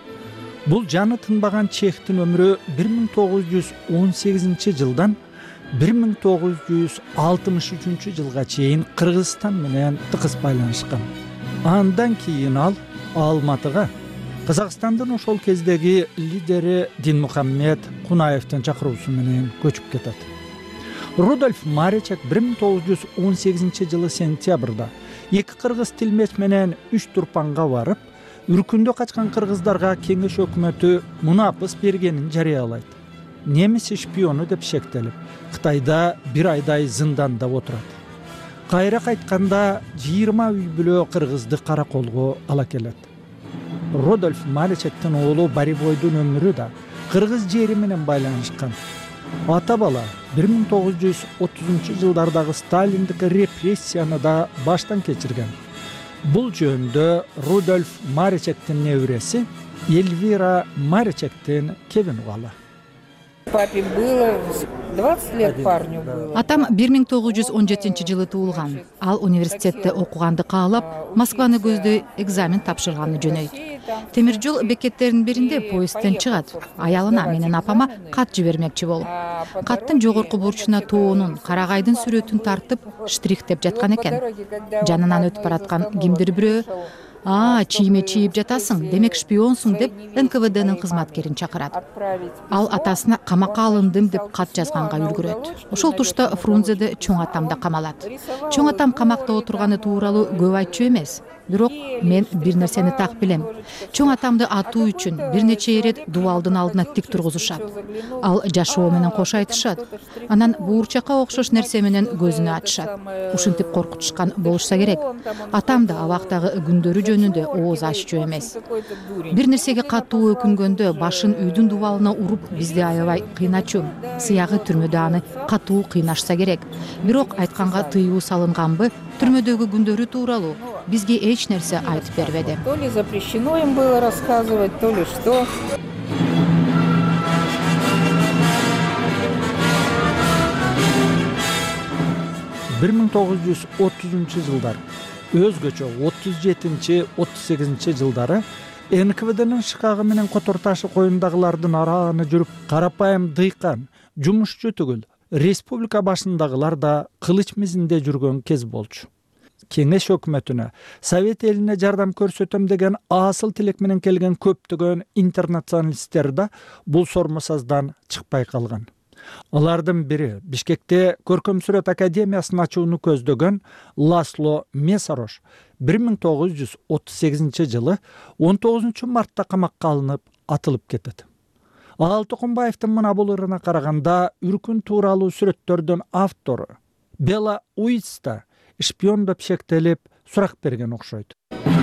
Бул жаны тынбаган чехтин өмүрү бир миң тогуз жүз он сегизинчи жылдан бир миң тогуз жүз алтымыш үчүнчү жылга чейин Кыргызстан менен тыкыз байланышкан. Андан кийин ал Алматыга Казакстандын ошол кездеги лидери Динмухаммед Кунаевдин чакыруусу менен көчүп кетет. Рудольф Маречек бир миң тогуз жүз он сегизинчи жылы сентябрда эки кыргыз тилмеш менен үч турпанга барып, үркүндө качкан кыргыздарга кеңеш өкмөтү мунапыс бергенин жарыялайт. Немис шпиону деп шектелип, Кытайда бир айдай зынданда отурат. Кайра кайтканда жыйырма үй бүлө кыргызды караколго ала келет. Рудольф Маречектин оолу Барибойдун өмүрү да кыргыз жери менен байланышкан. Ата бала бир миң тогуз жүз отузунчу жылдардагы Сталиндик репрессияны да баштан кечирген. Бул жөнүндө Рудольф Маречектин небереси Эльвира Маречектин кебин угалы. Папе было двадцать лет, парню было. Атам бир миң тогуз жүз он жетинчи жылы туулган. Ал университетте окуганды каалап, Москваны көздөй экзамен тапшырганы жөнөйт. Темир жол бекеттеринин биринде поездден чыгат. Аялына менен апама кат жибермекчи болуп. Каттын жогорку бурчуна тоонун, карагайдын сүрөтүн тартып, штрихтеп жаткан экен. Жанынан өтүп бараткан кимдир бирөө «А, чийме чийип жатасың, демек шпионсуң» деп эн ка вэ дэнин кызматкерин чакырат. Ал атасына камакка алындым деп кат жазганга үлгүрөт. Ошол тушта Фрунзеде чоң атам да камалат. Чоң атам камакта отурганы тууралуу көп айтчу эмес. бирок мен бир нерсени так билем. Чоң атамды атуу үчүн бир нече ирет дубалдын алдына тик тургузушат. Ал жашоо менен кош айтышат. Анан буурчакка окшош нерсе менен көзүнө ачышат. Ушинтип коркутушкан болушса керек. Атам да абактагы күндөрү жөнүндө ооз аччу эмес. Бир нерсеге катуу өкүнгөндө башын үйдүн дубалына уруп бизди аябай кыйначу. Сыягы түрмөдө аны катуу кыйнашса керек. Бирок айтканга тыюу салынганбы, түрмөдөгү күндөрү тууралуу бизге эч нерсе айтып бербеди. То ли запрещено им было рассказывать, то ли что. бир миң тогуз жүз отузунчу жылдар, өзгөчө отуз жетинчи отуз сегизинчи жылдары эн ка вэ дэнин шкагы менен Котор ташы коюндагылардын арааны жүрүп, карапайым дыйкан, жумушчу түгүл, республика башындагылар да кылыч мизинде жүргөн кез болчу. Кеңеш өкмөтүнө, Совет элине жардам көрсөтөм деген асыл тилек менен келген көптөгөн интернационалисттер да бул сормосаздан чыкпай калган. Алардын бири Бишкекте Көркөм сүрөт академиясын ачууну көздөгөн Ласло Месарош бир миң тогуз жүз отуз сегизинчи жылы он тогузунчу мартта камакка алынып атылып кетет. Ал Токумбаевдин мына булуруна караганда үркүн тууралуу сүрөттөрдүн автору Бела Уитста шпион деп шектелип сурак берген окшойт.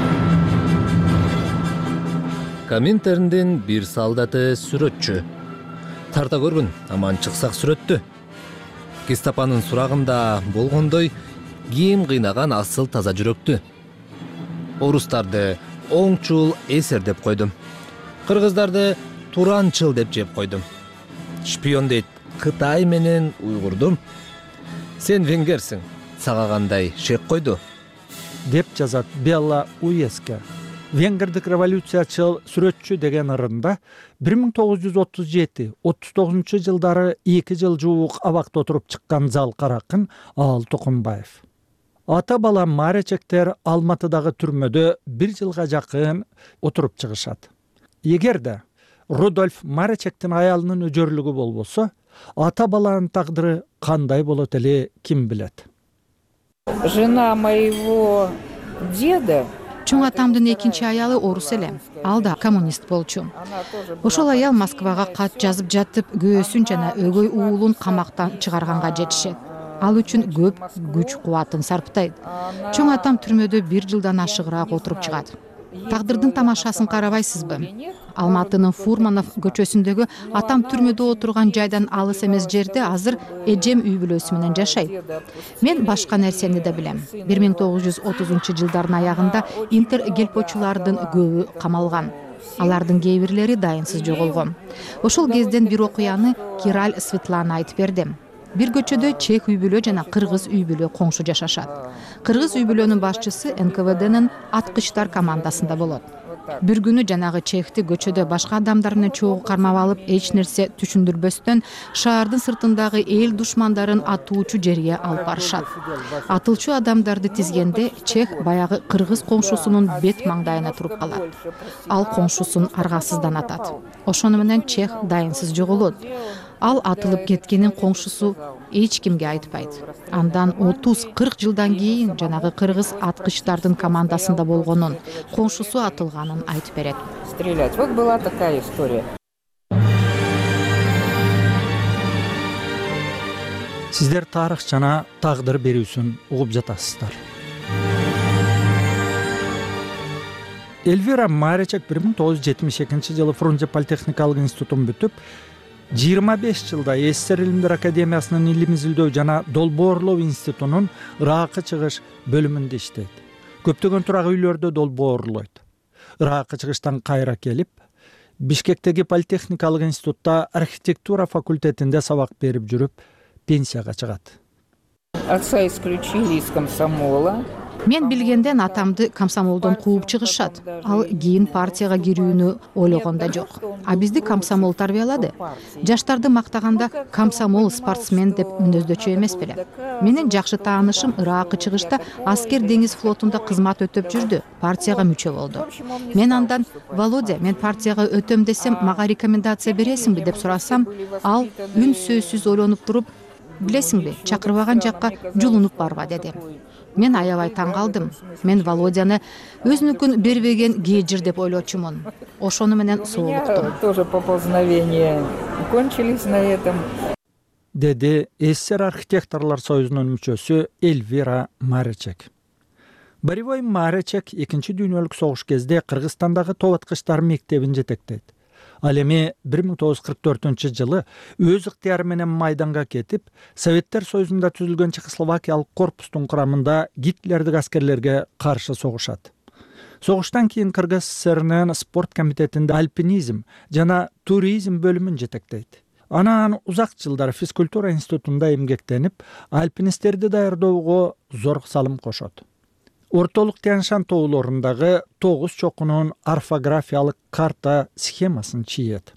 Коминтерндин бир солдаты сүрөтчү. Тарта көргүн, аман чыксак сүрөттү. Гестапонун сурагында болгондой кийим кыйнаган асыл таза жүрөктү. Орустарды оңчул эсер деп койдум. Кыргыздарды туранчыл деп жеп койдум. Шпион дейт Кытай менен уйгурдум. Сен венгерсиң, сага кандай шек койду? Деп жазат Белла Уеска. Венгердик революциячыл сүрөтчү деген ырында бир миң тогуз жүз отуз жети отуз тогузунчу жылдары эки жыл жуук абакта отуруп чыккан залкар акын Ал Токумбаев. Ата бала Маречектер Алматыдагы түрмөдө бир жылга жакын отуруп чыгышат. Эгерде Рудольф Маречектин аялынын өжөрлүгү болбосо, ата баланын тагдыры кандай болот эле ким билет. Жена моего деда Чоң атамдын экинчи аялы орус эле. Ал да коммунист болчу. Ошол аял Москвага кат жазып жатып, көөсүн жана өгөй уулун камактан чыгарганга жетишет. Ал үчүн көп күч кубатын сарптайт. Чоң атам түрмөдө бир жылдан ашыгыраак отуруп чыгат. Тагдырдын тамашасын карабайсызбы? Алматынын Фурманов көчөсүндөгү атам түрмөдө отурган жайдан алыс эмес жерде азыр эжем үй бүлөсү менен жашайт. Мен башка нерсени да билем. бир миң тогуз жүз отузунчу жылдардын аягында интергелпочулардын көбү камалган. Алардын кээ бирлери дайынсыз жоголгон. Ошол кезден бир окуяны Кираль Светлана айтып берди. Бир көчөдө чех үй бүлө жана кыргыз үй бүлө коңшу жашашат. Кыргыз үй бүлөнүн башчысы эн ка вэ дэнин аткычтар командасында болот. Бир күнү жанагы чехти көчөдө башка адамдар менен чогуу кармап алып, эч нерсе түшүндүрбөстөн шаардын сыртындагы эл душмандарын атуучу жерге алып барышат. Атылчу адамдарды тизгенде чех баягы кыргыз коңшусунун бет маңдайына туруп калат. Ал коңшусун аргасыздан атат. Ошону менен чех дайынсыз жоголот. Ал атылып кеткенин коңшусу эч кимге айтпайт. Андан отуз кырк жылдан кийин жанагы кыргыз аткычтардын командасында болгонун, коңшусу атылганын айтып берет. Стрелять. Вот была такая история. Сиздер тарых жана тагдыр берүүсүн угуп жатасыздар. Эльвира Маречек бир миң тогуз жүз жетимиш экинчи жылы Фрунзе политехникалык институтун бүтүп, жыйырма беш жылда СССР Илимдер академиясынын илим изилдөө жана долбоорлоо институтунун ыракы чыгыш бөлүмүндө иштейт. Көптөгөн турак үйлөрдө долбоорлойт. Ыракы чыгыштан кайра келип, Бишкектеги политехникалык институтта архитектура факультетинде сабак берип жүрүп, пенсияга чыгат. Отца исключили из комсомола. Мен билгенден атамды комсомолдон кууп чыгышат. Ал кийин партияга кирүүнү ойлогон да жок. А бизди комсомол тарбиялады. Жаштарды мактаганда комсомол спортсмен деп мүнөздөчү эмес беле. Менин жакшы таанышым ыракы чыгышта аскер деңиз флотунда кызмат өтөп жүрдү, партияга мүчө болду. Мен андан: "Володя, мен партияга өтөм десем, мага рекомендация бересиңби?" деп сурасам, ал үн сөзсүз ойлонуп туруп: билесиңби, чакырбаган жакка жулунуп барба деди. Мен аябай таң калдым. Мен Володяны өзүнүкүн бербеген кежир деп ойлочумун. Ошону менен соолуктум. Тоже поползновения кончились на этом. Деди СССР архитекторлор союзунун мүчөсү Эльвира Маречек. Боревой Маречек экинчи дүйнөлүк согуш кезде Кыргызстандагы тоботкучтар мектебин жетектейт. Ал эми бир миң тогуз жүз кырк төртүнчү жылы өз ыктыяры менен майданга кетип, Советтер Союзунда түзүлгөн Чехословакиялык корпустун курамында гитлердик аскерлерге каршы согушат. Согуштан кийин Кыргыз СССРнын спорт комитетинде альпинизм жана туризм бөлүмүн жетектейт. Анан узак жылдар физкультура институтунда эмгектенип, альпинисттерди даярдоого зор салым кошот. Ортолук Тянь-Шань тоолорундагы тогуз чокунун орфографиялык карта схемасын чийет.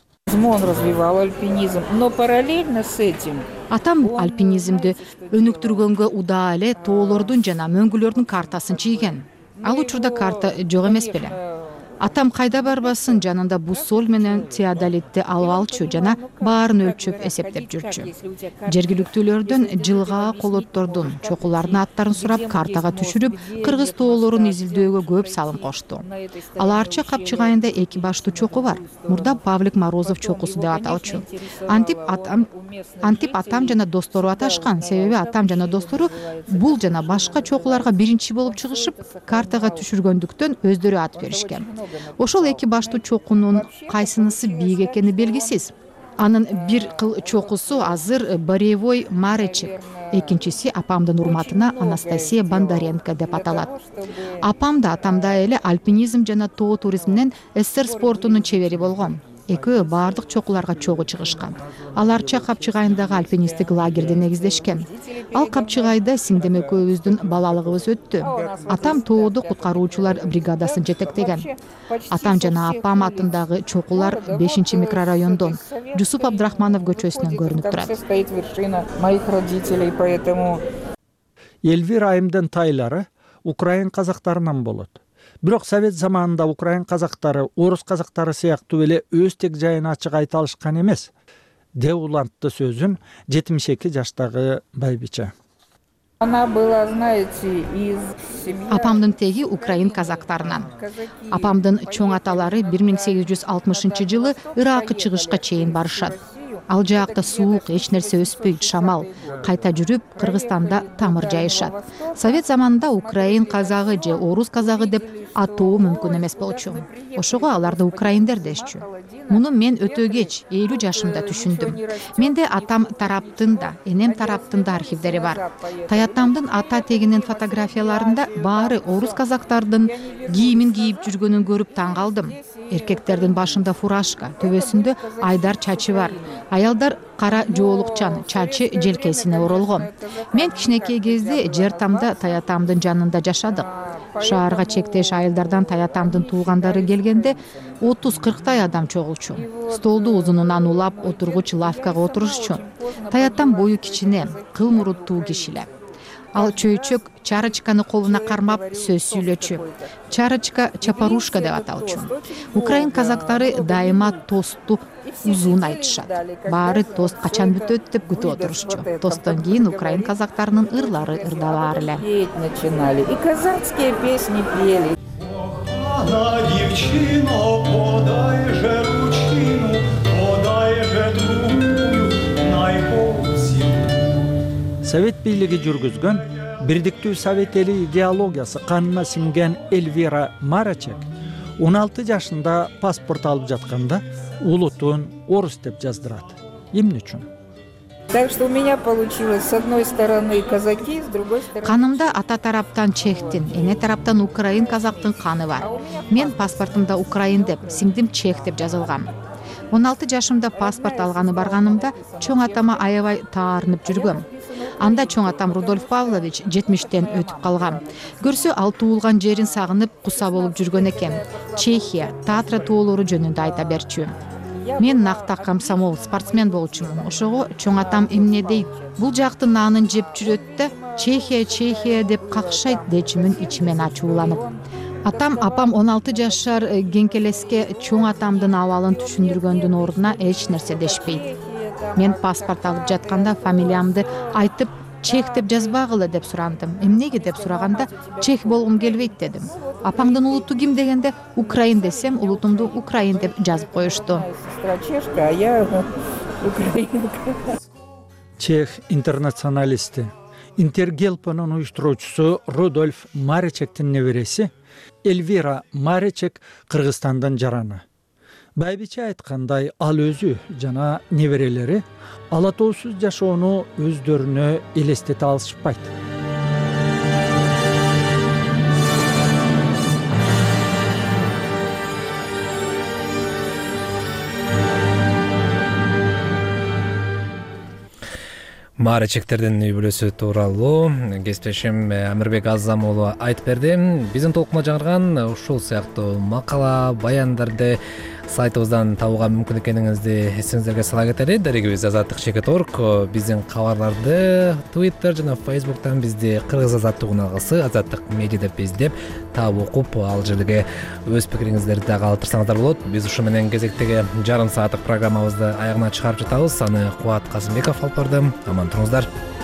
Он развивал альпинизм, но параллельно с этим Атам альпинизмди өнүктүргөнгө удаа эле тоолордун жана мөңгүлөрдүн картасын чийген. Ал учурда карта жок эмес беле. Атам кайда барбасын жанында буссол менен теодолитти алып алчу жана баарын өлчөп эсептеп жүрчү. Жергиликтүүлөрдөн жылга колоттордун чокулардын аттарын сурап картага түшүрүп, кыргыз тоолорун изилдөөгө көп салым кошту. Ал Арча капчыгайында эки баштуу чоку бар. Мурда Павлик Морозов чокусу деп аталчу. Антип атам Антип атам жана достору аташкан, себеби атам жана достору бул жана башка чокуларга биринчи болуп чыгышып, картага түшүргөндүктөн өздөрү ат беришкен. Ошол эки баштуу чокунун кайсынысы бийик экени белгисиз. Анын бир кыл чокусу азыр Боревой Маречек, экинчиси апамдын урматына Анастасия Бондаренко деп аталат. Апам да атам да эле альпинизм жана тоо туризминен СССР спортунун чебери болгон. Экөө баардык чокуларга чогуу чыгышкан. Ал Арча капчыгайындагы альпинисттик лагерде негиздешкен. Ал капчыгайда сиңдим экөөбүздүн балалыгыбыз өттү. Атам тоодо куткаруучулар бригадасын жетектеген. Атам жана апам атындагы чокулар бешинчи микрорайондон Жусуп Абдрахманов көчөсүнөн көрүнүп турат. Стоит вершина моих родителей, поэтому Эльвир айымдын тайлары украин казактарынан болот. Бирок Совет заманында украин казактары, орус казактары сыяктуу эле өз тег жайын ачык айта алышкан эмес, деп улантты сөзүн жетимиш эки жаштагы байбиче. Она была, знаете, из Апамдын теги украин казактарынан. Апамдын чоң аталары бир миң сегиз жүз алтымышынчы жылы Иракка чыгышка чейин барышат. Ал жакта суук, эч нерсе өспөйт, шамал. Кайта жүрүп, Кыргызстанда тамыр жайышат. Совет заманында украин казагы же орус казагы деп атоо мүмкүн эмес болчу. Ошого аларды украиндер дешчү. Муну мен өтө кеч, элүү жашымда түшүндүм. Менде атам тараптын да, энем тараптын да архивдери бар. Таятамдын ата тегинин фотографияларында баары орус казактардын кийимин кийип жүргөнүн көрүп таң калдым. Эркектердин башында фуражка, төбөсүндө айдар чачы бар. Аялдар кара жоолукчан, чачы желкесине оролгон. Мен кичинекей кезде жер тамда таятамдын жанында жашадык. Шаарга чектеш айылдардан таятамдын туугандары келгенде отуз кырктай адам чогулчу. Столду узунунан улап отургуч лавкага отурушчу. Таятам бою кичине, кыл муруттуу кишиле. Ал чөйчөк чарочканы колуна кармап сөз сүйлөчү. Чарочка чапарушка деп аталчу. Украин казактары дайыма тосту узун айтышат. Баары тост качан бүтөт деп күтүп отурушчу. Тосттон кийин украин казактарынын ырлары ырдалаар эле. Начинали и казацкие песни пели. Девчино, подай же ручкину, подай же другую, найползи. Совет бийлиги жүргүзгөн бирдиктүү совет эли идеологиясы канына сиңген Эльвира Маречек он алты жашында паспорт алып жатканда улутун орус деп жаздырат. Эмне үчүн? Так что у меня получилось с одной стороны казаки, с другой стороны. Канымда ата тараптан чехтин, эне тараптан украин казактын каны бар. Мен паспортумда украин деп, сиңдим чех деп жазылган. он алты жашымда паспорт алганы барганымда чоң атама аябай таарынып жүргөм. Анда чоң атам Рудольф Павлович жетимиштен өтүп калган. Көрсө ал туулган жерин сагынып куса болуп жүргөн экен. Чехия, Татра тоолору жөнүндө айта берчү. Мен накта комсомол, спортсмен болчумун. Ошого чоң атам эмне дейт? Бул жакты наанын жеп жүрөт да, Чехия, Чехия деп какшайт дечимин ичимен ачууланып. Атам, апам он алты жашар кеңкелеске чоң атамдын абалын түшүндүргөндүн ордуна эч нерсе дешпейт. мен паспорт алып жатканда фамилиямды айтып чех деп жазбагыла деп сурандым. Эмнеге деп сураганда чех болгум келбейт дедим. Апаңдын улуту ким дегенде Украин десем, улутумду Украин деп жазып коюшту. Чешка, а я украинка. Чех интернационалисти, Интергелпанын уюштуруучусу Рудольф Маречектин небереси Эльвира Маречек Кыргызстандан жараны. Байбиче айткандай, ал өзү жана неберелери ала тоосуз жашоону өздөрүнө элестете алышпайт. Маречектердин үй бүлөсү тууралуу кесиптешим Амирбек Азам уулу айтып берди. Биздин толкунда жаңырган ушул сыяктуу макала, баяндарды сайтыбыздан табууга мүмкүн экениңизди эсиңиздерге сала кетели. Дарегибиз Азаттык чекит орг. Биздин кабарларды Twitter жана Facebook'тан бизди Кыргыз Азаттык уналгысы, Азаттык медиа деп издеп таап окуп, ал жерге өз пикириңиздерди да калтырсаңыздар болот. Биз ушу менен кезектеги жарым сааттык программабызды аягына чыгарып жатабыз. Аны Кубат Касымбеков алып барды. Аман туруңуздар.